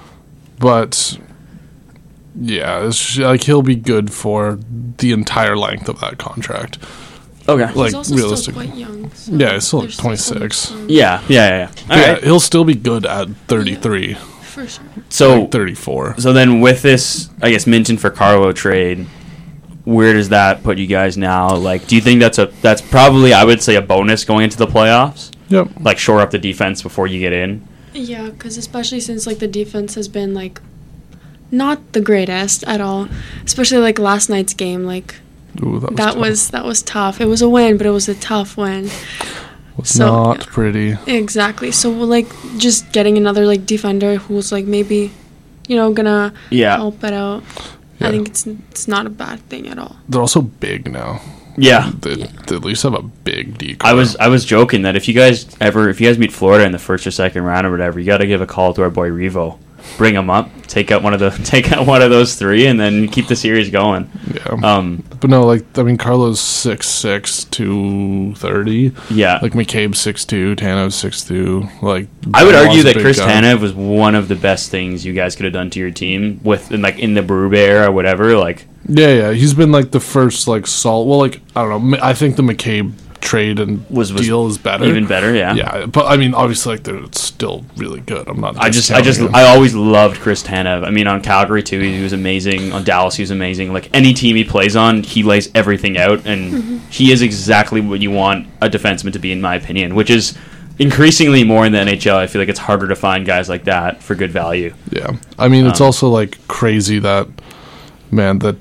But yeah, it's like he'll be good for the entire length of that contract. Okay. Like he's also realistically. still quite young. So Yeah, he's still Oh, like 26. Yeah. All right. He'll still be good at 33, For sure. So like 34. So then with this, I guess, Minton for Carlo trade, where does that put you guys now? Like, do you think that's probably, I would say, a bonus going into the playoffs? Yep. Like, shore up the defense before you get in? Yeah, because especially since like the defense has been like not the greatest at all, especially like last night's game. Like Ooh, that was tough. It was a win, but it was a tough win. Was not pretty. Exactly. So like just getting another like defender who's like maybe, gonna help it out. Yeah. I think it's not a bad thing at all. They're also big now. Yeah. They at least have a big decor. I was joking that if you guys meet Florida in the first or second round or whatever, you got to give a call to our boy Revo. Bring him up, take out one of those three, and then keep the series going. Yeah. But no, like I mean, Carlo's 6'6", 230. Yeah. Like McCabe's 6'2", Tanev's 6'2". Like I would argue Benoit's a that big Chris guy. Tanev was one of the best things you guys could have done to your team in the Berube era or whatever. Like Yeah. He's been like the first like solid. Well, like I don't know. I think the McCabe trade and deal is better, even better. Yeah. Yeah, but I mean, obviously, like they're still really good. I'm not. I always loved Chris Tanev. I mean, on Calgary too, he was amazing. On Dallas, he was amazing. Like any team he plays on, he lays everything out, and he is exactly what you want a defenseman to be, in my opinion. Which is increasingly more in the NHL. I feel like it's harder to find guys like that for good value. Yeah, I mean, it's also like crazy that. Man, the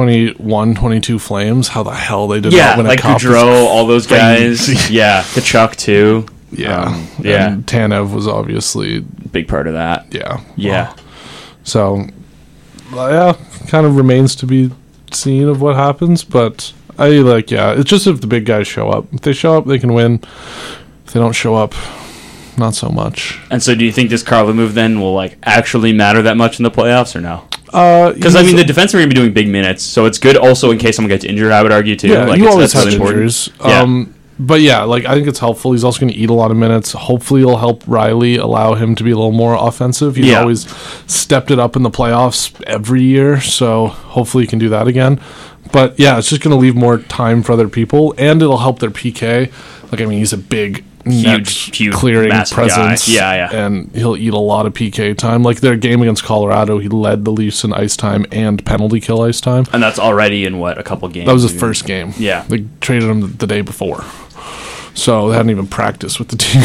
2021-22 Flames, how the hell they did not win a cup. Gaudreau, all those guys. Yeah, Kachuk too. Yeah. Yeah. And Tanev was obviously... Big part of that. Yeah. Yeah. So, yeah, kind of remains to be seen of what happens, but it's just if the big guys show up. If they show up, they can win. If they don't show up, not so much. And so do you think this Carlo move then will like actually matter that much in the playoffs or no? Because I mean, the defense are going to be doing big minutes, so it's good also in case someone gets injured, I would argue, too. Yeah, you always have really injuries. Yeah. But yeah, like I think it's helpful. He's also going to eat a lot of minutes. Hopefully it'll help Riley, allow him to be a little more offensive. He's always stepped it up in the playoffs every year, so hopefully he can do that again. But yeah, it's just going to leave more time for other people, and it'll help their PK. Like, I mean, he's a big... huge clearing guy. presence. Yeah. And he'll eat a lot of PK time. Like their game against Colorado, he led the Leafs in ice time and penalty kill ice time. And that's already in a couple games? That was his first game. Yeah. They traded him the day before. So they hadn't even practiced with the team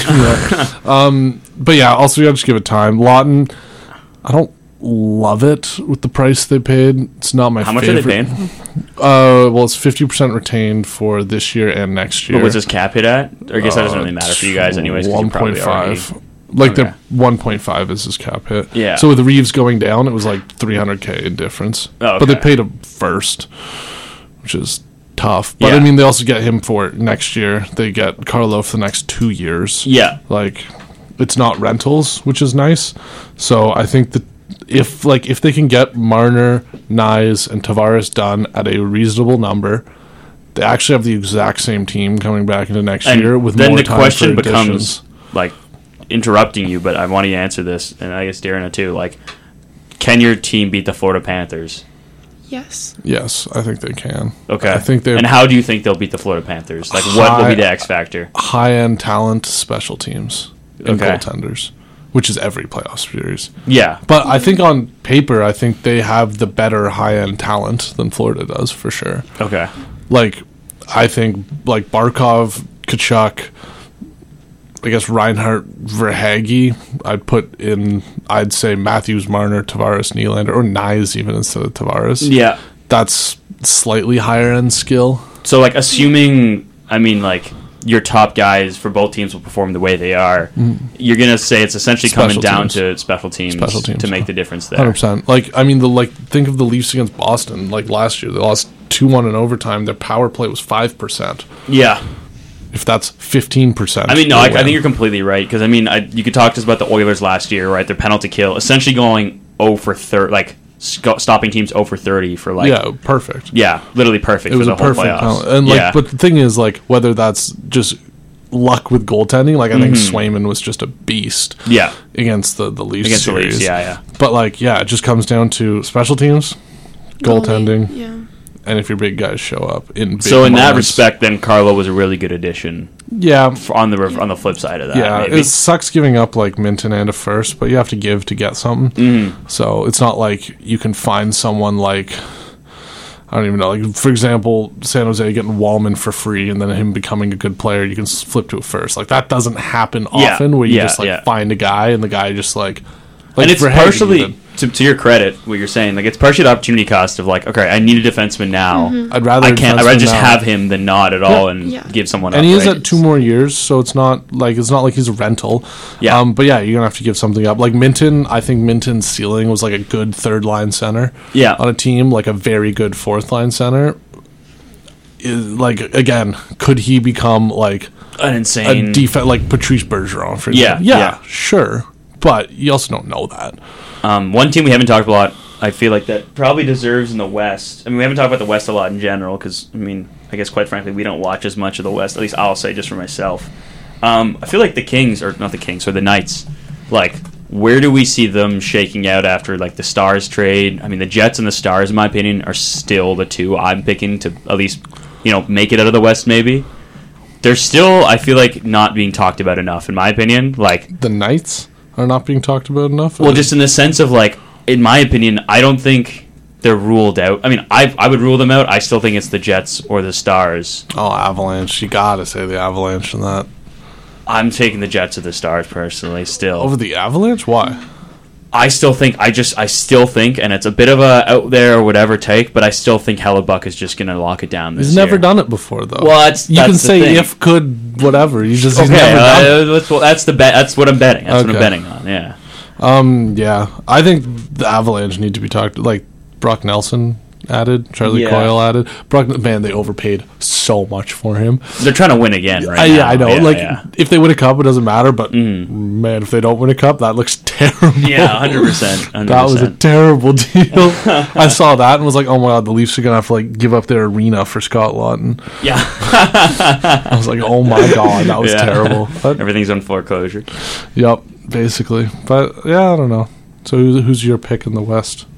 yet. But yeah, also you gotta just give it time. Lawton, I don't love it with the price they paid. It's not my favorite. How much are they paying? Well, it's 50% retained for this year and next year. But what's his cap hit at? Or I guess that doesn't really matter for you guys anyways. 1.5. Like the 1.5 is his cap hit. Yeah. So with Reeves going down, it was like $300K in difference. Oh, okay. But they paid him first, which is tough. But Yeah. I mean, they also get him for next year. They get Carlo for the next 2 years. Yeah. Like, it's not rentals, which is nice. So I think that if they can get Marner, Nyes, and Tavares done at a reasonable number, they actually have the exact same team coming back into next year with then more the time question for becomes, additions. like, interrupting you, but I want you to answer this, and I guess Darren too. Like, can your team beat the Florida Panthers? Yes. Yes, I think they can. Okay. I think they. And how do you think they'll beat the Florida Panthers? Like, what will be the X factor? High-end talent, special teams, and Okay. goaltenders, which is every playoff series. Yeah. But I think on paper, I think they have the better high-end talent than Florida does, for sure. Okay. Like, I think, like, Barkov, Kachuk, I guess Reinhardt, Verhaeghe, I'd say Matthews, Marner, Tavares, Nylander, or Nyes even instead of Tavares. Yeah. That's slightly higher-end skill. So, like, assuming, I mean, like, your top guys for both teams will perform the way they are, you're going to say it's essentially coming Special down teams. to special teams to make the difference there. 100%. Like, I mean, think of the Leafs against Boston. Like, last year, they lost 2-1 in overtime. Their power play was 5%. Yeah. If that's 15%. I mean, no, I think you're completely right. Because, I mean, you could talk to us about the Oilers last year, right? Their penalty kill, essentially going 0 for 30, like, stopping teams 0 for 30 for, like... Yeah, perfect. Yeah, literally perfect It was for a the whole perfect playoffs. penalty. And, like, but the thing is, like, whether that's just luck with goaltending, like, I think Swayman was just a beast Yeah. against the Leafs Against series. the Leafs, yeah. But, like, yeah, it just comes down to special teams, goaltending, Yeah. and if your big guys show up in big So in that moments. respect, then Carlo was a really good addition. Yeah. On the flip side of that, Yeah, maybe. it sucks giving up like Minton and a first, but you have to give to get something. So it's not like you can find someone like, I don't even know, like, for example, San Jose getting Wallman for free and then him becoming a good player, you can flip to a first. Like, that doesn't happen often where you just like find a guy and the guy just like and it's Verhaeghe partially even. to your credit what you're saying, like, it's partially the opportunity cost of, like, okay, I need a defenseman now. I'd rather I'd rather just have him than not at all and Yeah. give someone and up, he is right? at 2 more years, so it's not like he's a rental. Yeah. But yeah, you're gonna have to give something up. Like Minton, I think Minton's ceiling was like a good 3rd line center. Yeah. On a team, like a very good 4th line center. Is like, again, could he become like an a insane defense like Patrice Bergeron? For Yeah, example? yeah. Sure, but you also don't know that. One team we haven't talked about, I feel like, that probably deserves in the West. I mean, we haven't talked about the West a lot in general because, I mean, I guess quite frankly, we don't watch as much of the West. At least I'll say just for myself. I feel like the Kings, or not the Kings, or the Knights, like, where do we see them shaking out after, like, the Stars trade? I mean, the Jets and the Stars, in my opinion, are still the two I'm picking to at least, make it out of the West, maybe. They're still, I feel like, not being talked about enough, in my opinion. Like, The Knights are not being talked about enough. well, just in the sense of, like, in my opinion, I don't think they're ruled out. I mean, I would rule them out. I still think it's the Jets or the Stars. Avalanche. You gotta say the Avalanche in that. I'm taking the Jets or the Stars personally. Still, Over the Avalanche? Why? I still think, and it's a bit of a out there or whatever take, but I still think Hellebuck is just going to lock it down this He's year. never done it before, though. Well, that's you can the say thing. if, could, whatever. He's never Okay, done it. that's the bet. That's what I'm betting. That's what I'm Okay. betting on. Yeah. Yeah, I think the Avalanche need to be talked. Like Brock Nelson added, Charlie Yeah. Coyle added. Man, they overpaid so much for him. They're trying to win again, right? Yeah, now. I know. Yeah, if they win a cup, it doesn't matter. But man, if they don't win a cup, that looks terrible. Yeah, 100%. That was a terrible deal. I saw that and was like, "Oh my god, the Leafs are gonna have to like give up their arena for Scott Lawton." Yeah. I was like, "Oh my god, that was Yeah. terrible." But, Everything's on foreclosure. yep, basically. But yeah, I don't know. So who's your pick in the West?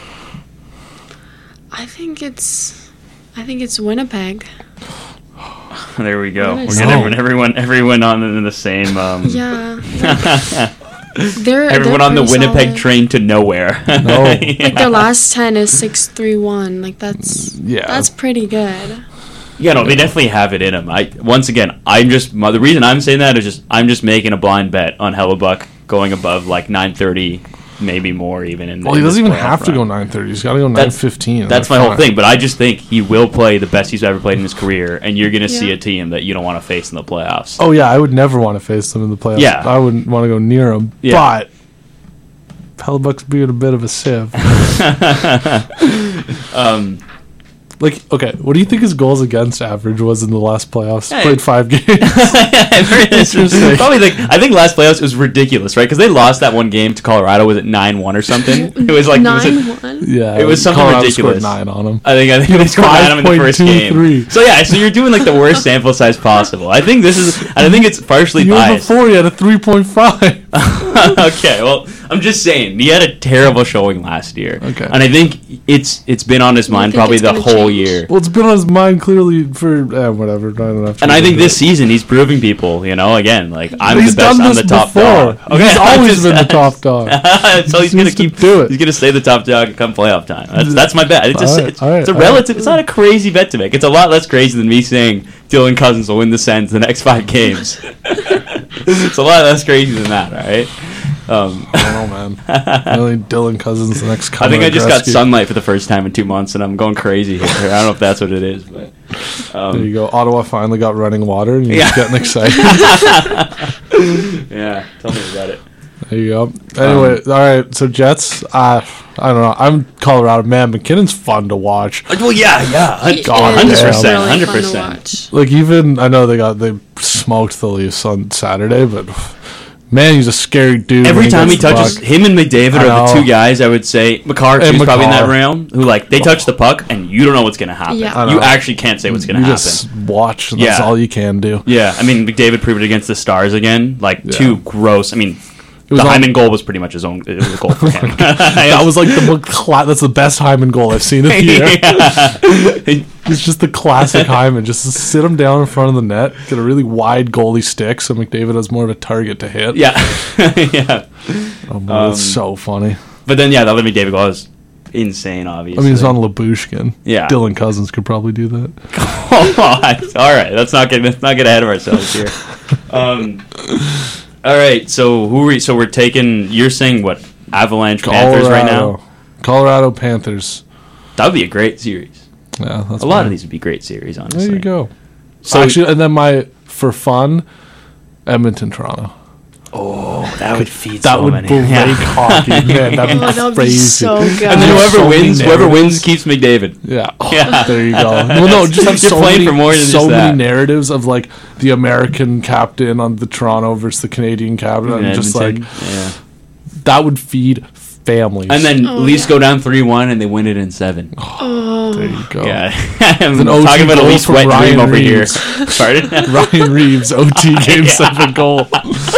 I think it's Winnipeg. There we go. What We're is getting that? everyone on in the same. Yeah. They're Everyone on the pretty Winnipeg solid. train to nowhere. No. Like their last 10 is 6-3-1. Like that's pretty good. Yeah, no, they definitely have it in them. The reason I'm saying that is I'm just making a blind bet on Hellebuck going above like 930, maybe more even. Well, he doesn't even have to go 9:30. He's got to go 9:15. That's my whole thing. But I just think he will play the best he's ever played in his career, and you're going to see a team that you don't want to face in the playoffs. Oh yeah, I would never want to face them in the playoffs. Yeah. I wouldn't want to go near them. Yeah. But Hellebuck's being a bit of a sieve. Like, okay, what do you think his goals against average was in the last playoffs? Hey. Played 5 games. Interesting. Probably I think last playoffs was ridiculous, right? Because they lost that one game to Colorado. Was it 9-1 or something? It was like 9-1. Yeah, it was something Colorado ridiculous. Scored 9 on him. I think they scored 9 on him in the first game. 5.23. So yeah, so you're doing like the worst sample size possible. I think it's partially The year biased. before, he had a 3.5. Okay, well, I'm just saying he had a terrible showing last year. Okay. And I think it's been on his mind think probably it's the gonna whole change? year. Well, it's been on his mind clearly for whatever. I don't have to And I go think into this it. season he's proving people, again, like I'm He's the best, done I'm this the top before. dog. He's I'm always just- been the top dog. So he's He gonna needs to keep do it. He's gonna stay the top dog come playoff time. That's my bet. It's All right, it's all right, a all relative. It's not a crazy bet to make. It's a lot less crazy than me saying Dylan Cousins will win the Sens the next 5 games. It's a lot less crazy than that. All right. I don't know, man. Really, Dylan Cousins the next. I think I just got Gretzky. sunlight for the first time in 2 months, and I'm going crazy here. I don't know if that's what it is, but There you go. Ottawa finally got running water, and you're just Yeah. getting excited. yeah, tell me about it. There you go. Anyway, all right. So Jets. I don't know. I'm Colorado. Man, McKinnon's fun to watch. Well, yeah, He God, is 100%, really fun to 100%. watch. Like even I know they smoked the Leafs on Saturday, but man, he's a scary dude. Every when time he gets the touches, puck. him and McDavid I are the know. 2 guys I would say. McCarr, And who's probably in that McCarr. realm, who like they touch the puck and you don't know what's going to happen. Yeah. I You know. actually can't say what's going to you happen. just watch. And That's Yeah. all you can do. Yeah, I mean McDavid proved it against the Stars again. Like Yeah. 2 gross. I mean, It was the all- Hyman goal was pretty much his own. It was a goal for him. That was like that's the best Hyman goal I've seen of the year. It's just the classic Hyman. Just sit him down in front of the net, get a really wide goalie stick, so McDavid has more of a target to hit. Yeah, yeah. It's so funny. But then, yeah, the other McDavid goal was insane, obviously. I mean, it's on Labushkin. Yeah. Dylan Cousins could probably do that. All right, let's not get ahead of ourselves here. All right, so so we're taking. You're saying what? Avalanche Panthers right now. Colorado Panthers. That would be a great series. Yeah, that's A lot mine. of these would be great series, honestly. There you go. So So actually, and then for fun, Edmonton, Toronto. Oh, that would feed That so would many. break Yeah. hockey, man. That'd Oh, be that would be crazy. so good. And then There's whoever so many wins narratives. keeps McDavid. Yeah. Oh, Yeah. There you go. Well, no, just have You're so playing many, for more than so just many that. narratives of like the American captain on the Toronto versus the Canadian captain. And just like Edmonton. Yeah. that would feed families. And then Oh, Leafs yeah. go down 3-1 and they win it in 7. there you go. Yeah. I'm an OT talking about a goal Leafs from wet dream Ryan over Reeves. here. Pardon? Ryan Reeves OT game 7 goal.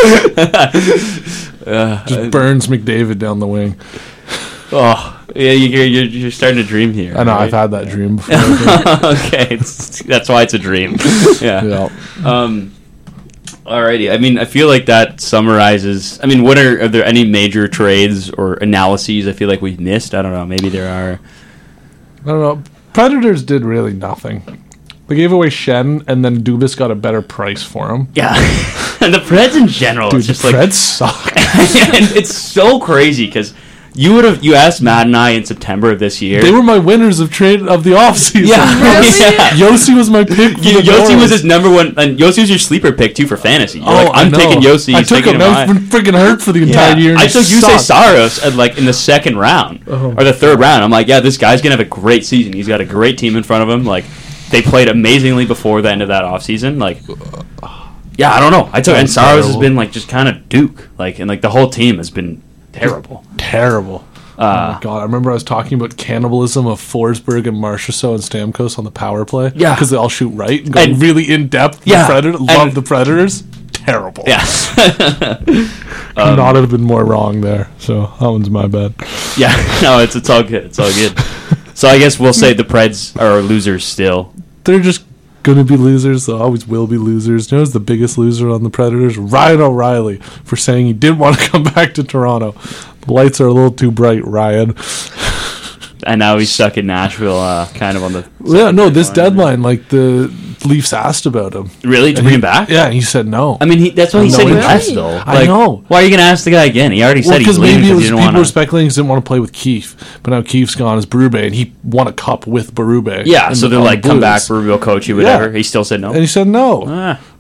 Just burns McDavid down the wing. Oh, yeah, you're starting to dream here. I know. right? I've had that dream before. Okay, that's why it's a dream. Yeah. Yeah. Alrighty. I mean, I feel like that summarizes. I mean, are there any major trades or analyses I feel like we've missed? I don't know. Maybe there are. I don't know. Predators did really nothing. They gave away Shen, and then Dubas got a better price for him. Yeah. And the Preds in general, Dude, it's just the Preds suck. and it's so crazy because you asked Matt and I in September of this year. They were my winners of trade of the offseason. Yeah. Really? Yeah. Yossi was my pick. For the Yossi was Norris. his number one, and Yossi was your sleeper pick too for fantasy. You're like, I I'm know. taking Yossi. I he's took taking him. I was freaking hurt for the entire year. and I he took Yusei sucked. Saros at like in the second round Oh. or the third round. I'm like, yeah, this guy's gonna have a great season. He's got a great team in front of him. Like, they played amazingly before the end of that offseason. Like, yeah, I don't know. I took and That's Saros has terrible. been like just kind of Duke. Like, and like the whole team has been terrible. Terrible. Oh my god! I remember I was talking about cannibalism of Forsberg and Marchessault and Stamkos on the power play. Yeah. because they all shoot right and go And- really in depth. Yeah, Love and- the Predators. Terrible. Yeah, Could not have been more wrong there. So that one's my bad. yeah. No, it's all good. It's all good. So I guess we'll say the Preds are losers still. They're just gonna be losers. They always will be losers. You know who's the biggest loser on the Predators? Ryan O'Reilly for saying he didn't want to come back to Toronto. The lights are a little too bright, Ryan. And now he's stuck in Nashville, kind of on the. Yeah, no, this line. deadline, like the Leafs asked about him. Really, to And bring he- him back? Yeah, and he said no. I mean, that's why he No said he interest. left, though. I know. Why are you going to ask the guy again? He already said he's because leaving maybe it because was he didn't people were want to. speculating he didn't want to play with Keefe, but now Keefe's gone as Berube, and he won a cup with Berube. Yeah, so they're on like, the come back, Blues. Berube will coach you, whatever. Yeah. He still said no. And he said no. Ah.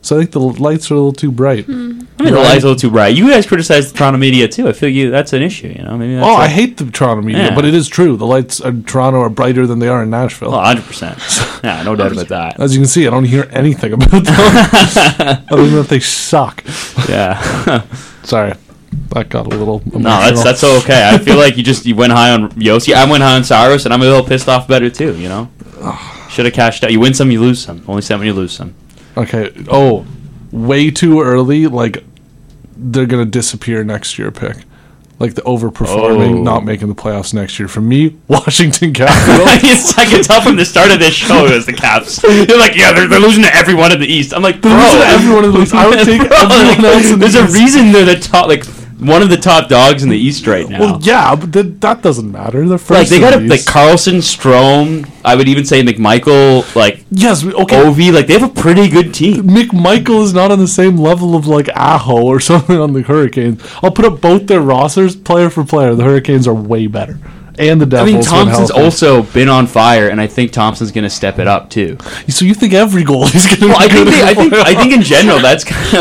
So I think the lights are a little too bright. I mean, the lights are a little too bright. You guys criticize the Toronto media too. I feel that's an issue. Maybe. That's I hate the Toronto media, but it is true. The lights in Toronto are brighter than they are in Nashville. 100%. Yeah, no doubt about that. As you can see, I don't hear anything about them other than that they suck. Yeah. Sorry, that got a little emotional. No, that's okay. I feel like you went high on Yossi. I went high on Cyrus, and I'm a little pissed off about it too. Should have cashed out. You win some, you lose some. Only some when you lose some. Okay. Oh, way too early. Like, they're going to disappear next year pick. Like, the overperforming, not making the playoffs next year. For me, Washington Capitals. I can tell from the start of this show as the Caps. They're like, yeah, they're losing to everyone in the East. I'm like, bro. They're losing to everyone in the East. I would take everyone else in the East. There's a reason they're the top, one of the top dogs in the East right now. Well, yeah, but that doesn't matter. They're first. They got Carlson, Strome. I would even say McMichael. Yes, okay. Ovi. They have a pretty good team. McMichael is not on the same level of Aho or something on the Hurricanes. I'll put up both their rosters, player for player. The Hurricanes are way better, and the Devils. Thompson's also been on fire, and I think Thompson's going to step it up too. So you think every goalie's going to? Well, I think in general that's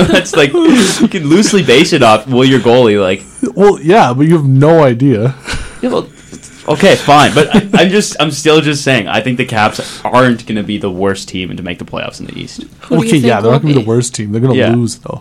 you can loosely base it off. Well, your goalie Well, yeah, but you have no idea. Yeah, well, okay, fine, but I'm still just saying. I think the Caps aren't going to be the worst team to make the playoffs in the East. Okay, yeah, they're not going to be the worst team. They're going to lose though.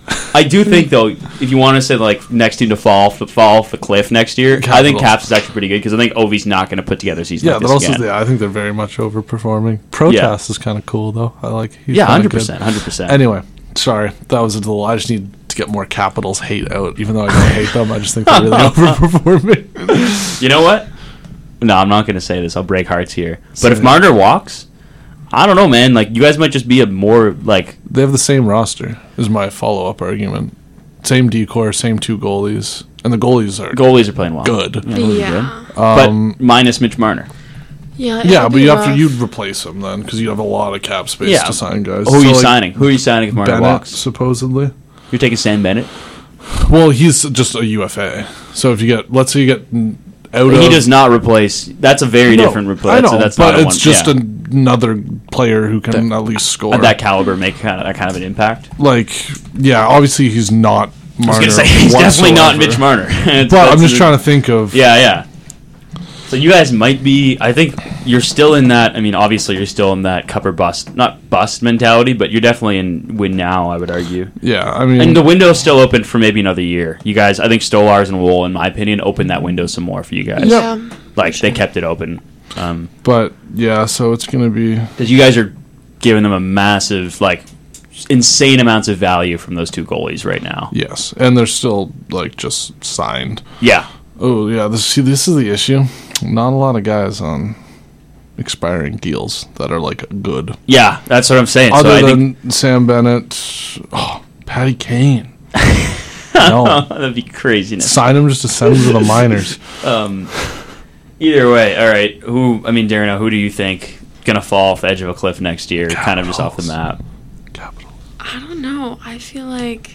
I do think though, if you want to say next team to fall off the cliff next year, I think Caps is actually pretty good because I think Ovi's not going to put together a season. Yeah, but also I think they're very much overperforming. Protas is kind of cool though. I like. He's 100%. Anyway, sorry, that was a little. I just need to get more Capitals hate out, even though I don't hate them. I just think they're really overperforming. You know what? No, I'm not going to say this. I'll break hearts here. But if Marner walks, I don't know, man. You guys might just be a more They have the same roster. Is my follow-up argument. Same decor, same two goalies, and the goalies are playing well. Good. Yeah. Good. But minus Mitch Marner. Yeah, but you'd replace him then because you have a lot of cap space to sign guys. Who are you signing? Who are you signing if Marner Bennett, walks? Supposedly. You're taking Sam Bennett? Well, he's just a UFA. So if let's say you get he does not replace. That's a very different replacement. I know, that's but it's just another player who can at least score at that caliber, make that kind of an impact. Obviously he's not Marner. I was going to say he's definitely not Mitch Marner. But I'm just trying to think of. Yeah. So you guys might be. I think you're still in that. I mean, obviously you're still in that cup or bust, not bust mentality, but you're definitely in win now. I would argue. Yeah, I mean, and the window's still open for maybe another year. You guys, I think Stolars and Wool, in my opinion, opened that window some more for you guys. Yeah. They kept it open. But yeah, so it's gonna be because you guys are giving them a massive, insane amounts of value from those two goalies right now. Yes, and they're still just signed. Yeah. Oh yeah. This is the issue. Not a lot of guys on expiring deals that are good. Yeah, that's what I'm saying. Other than Sam Bennett, Patty Kane. No, that'd be craziness. Sign him just to send him to the minors. Either way, all right. Darren, who do you think gonna fall off the edge of a cliff next year? Capitals. Kind of just off the map. Capitals. I don't know. I feel like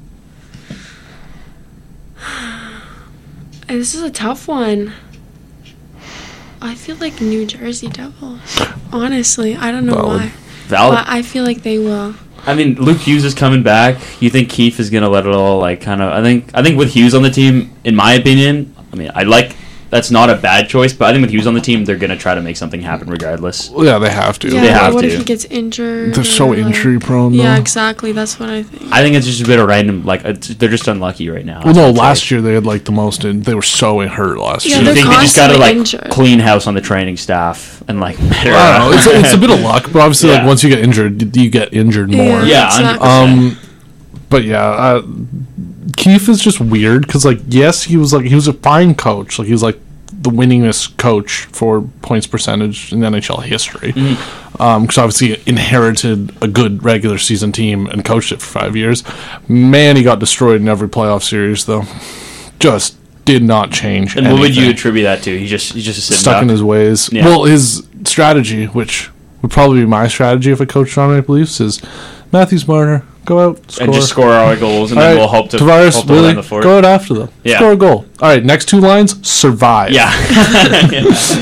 this is a tough one. I feel like New Jersey Devils. Honestly, I don't know why. Valid. But I feel like they will. Luke Hughes is coming back. You think Keefe is gonna let it all I think with Hughes on the team, in my opinion, that's not a bad choice, but I think with Hughes on the team, they're gonna try to make something happen regardless. Well, yeah, they have to. Yeah, they have what to. if he gets injured? They're so injury prone. Yeah, exactly. That's what I think. I think it's just a bit of random. They're just unlucky right now. Well, no, last year they had the most. They were so hurt last year. You think they just got to injured. clean house on the training staff and I don't know. It's a bit of luck, but obviously once you get injured, you get injured more. Yeah, exactly. But yeah, Keefe is just weird because yes, he was a fine coach. He was the winningest coach for points percentage in NHL history. Because obviously he inherited a good regular season team and coached it for 5 years. Man, he got destroyed in every playoff series though. Just did not change. And what would you attribute that to? He just stuck in his ways. Yeah. Well, his strategy, which would probably be my strategy if I coached Toronto Maple Leafs, is Matthews Marner. Go out, score. And just score our goals, and then we'll hope to land the fort. Go out after them. Yeah. Score a goal. All right, next two lines, survive. Yeah.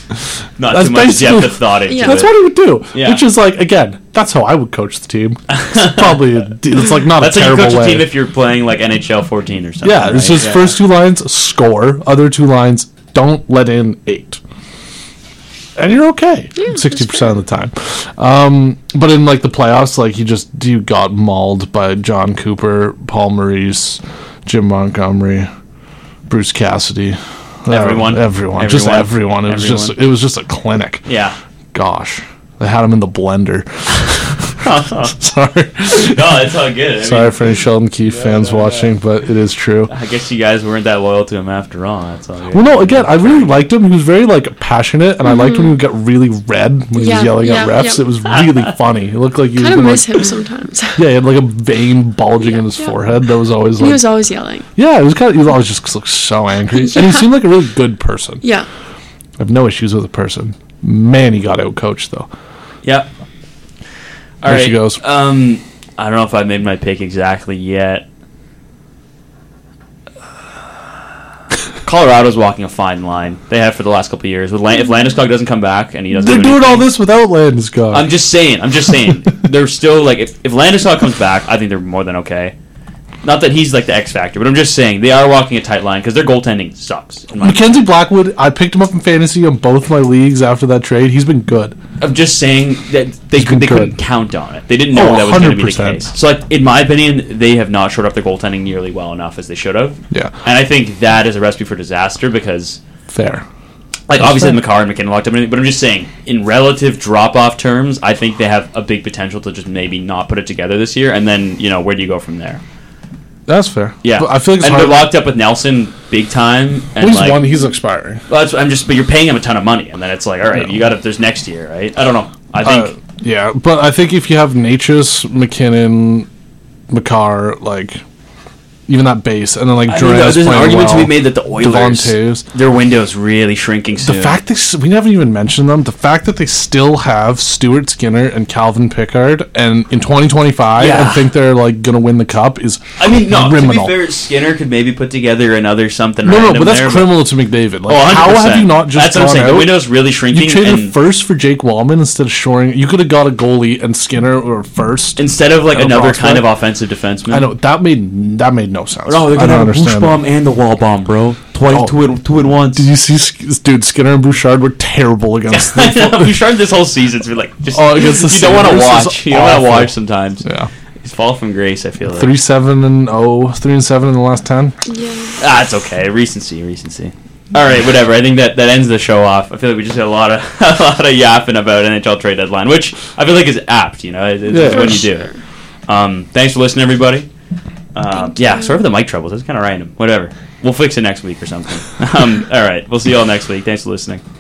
Not That's too much basically- depth of thought into Yeah. That's it. what he would do. Yeah. Which is like, again, that's how I would coach the team. It's probably it's like not That's a how you terrible coach a way. team if you're playing like NHL 14 or something. Yeah, it's right? just first 2 lines score, other 2 lines don't let in 8. And you're okay 60% of the time. But in like the playoffs, like you got mauled by John Cooper, Paul Maurice, Jim Montgomery, Bruce Cassidy. Everyone. Just everyone. It was just a clinic. Yeah. Gosh, they had him in the blender. Sorry. No, it's all good. Sorry for any Sheldon Keefe fans watching, but it is true. I guess you guys weren't that loyal to him after all. That's all good. Well, no, again, I really liked him. He was very, like, passionate, and I liked when he would get really red when he was Yeah, yelling at yeah, refs. yeah. It was really funny. He looked like he was Kind of gonna, miss like, him sometimes. yeah, he had, like, a vein bulging in his Yeah. forehead that was always, He like... was always yelling. yeah, he was always just looked so angry. And he seemed like a really good person. Yeah. I have no issues with the person. Man, he got out-coached, though. Yep. All There right. she goes. I don't know if I made my pick exactly yet. Colorado's walking a fine line. They have for the last couple of years. If Landeskog doesn't come back and he doesn't, They're do doing all anything- this without Landeskog. I'm just saying. They're still like if Landeskog comes back, I think they're more than okay. Not that he's like the X factor, but I'm just saying they are walking a tight line because their goaltending sucks. in my Mackenzie Blackwood, I picked him up in fantasy on both my leagues after that trade. He's been good. I'm just saying that they been couldn't good. count on it. They didn't know Oh, that was going to be the 100%. case. So, like in my opinion, they have not shored up their goaltending nearly well enough as they should have. Yeah. And I think that is a recipe for disaster because, Fair. like, That's obviously fair. McCarr and McKinnon locked up everything, but I'm just saying, in relative drop-off terms, I think they have a big potential to just maybe not put it together this year, and then, where do you go from there? That's fair. Yeah. But I feel like it's and hard. they're locked up with Nelson big time. And Well, he's expiring. well, but you're paying him a ton of money, and then it's like, all right, there's next year, right? I don't know. I think... Yeah, but I think if you have Natchez, McKinnon, McCarr, like even that base, and then like I think Duran there's an playing argument well, to be made that the Oilers, Devon Toews. their window's really shrinking soon. The fact we haven't even mentioned them. The fact that they still have Stuart Skinner and Calvin Pickard, and in 2025, Yeah. and think they're like gonna win the cup is I mean, no, criminal. to be fair, Skinner could maybe put together another something No, random but that's there, criminal to McDavid. Like, Oh, 100%. how have you not just That's what I'm gone saying. out? The window's really shrinking. You traded and first for Jake Wallman instead of shoring. You could have got a goalie and Skinner or first. instead of like and a another prospect. kind of offensive defenseman. I know that made no sense. Oh, they're I gonna don't have a understand. Bush bomb and the wall bomb, bro. Twice, Oh. two at once. Did you see, dude? Skinner and Bouchard were terrible against. I know. We started this whole season to be like, just Against the you don't want to Sabres is watch. You don't want to awful. watch sometimes. Yeah, It's fall from grace. I feel like 3-7-0, 3-7 in the last 10. Yeah. it's okay. Recency. All right, whatever. I think that ends the show off. I feel like we just had a lot of yapping about NHL trade deadline, which I feel like is apt. It's Yeah. when you do. Thanks for listening, everybody. Sorry for the mic troubles. It's kind of random. Whatever. We'll fix it next week or something. All right. We'll see you all next week. Thanks for listening.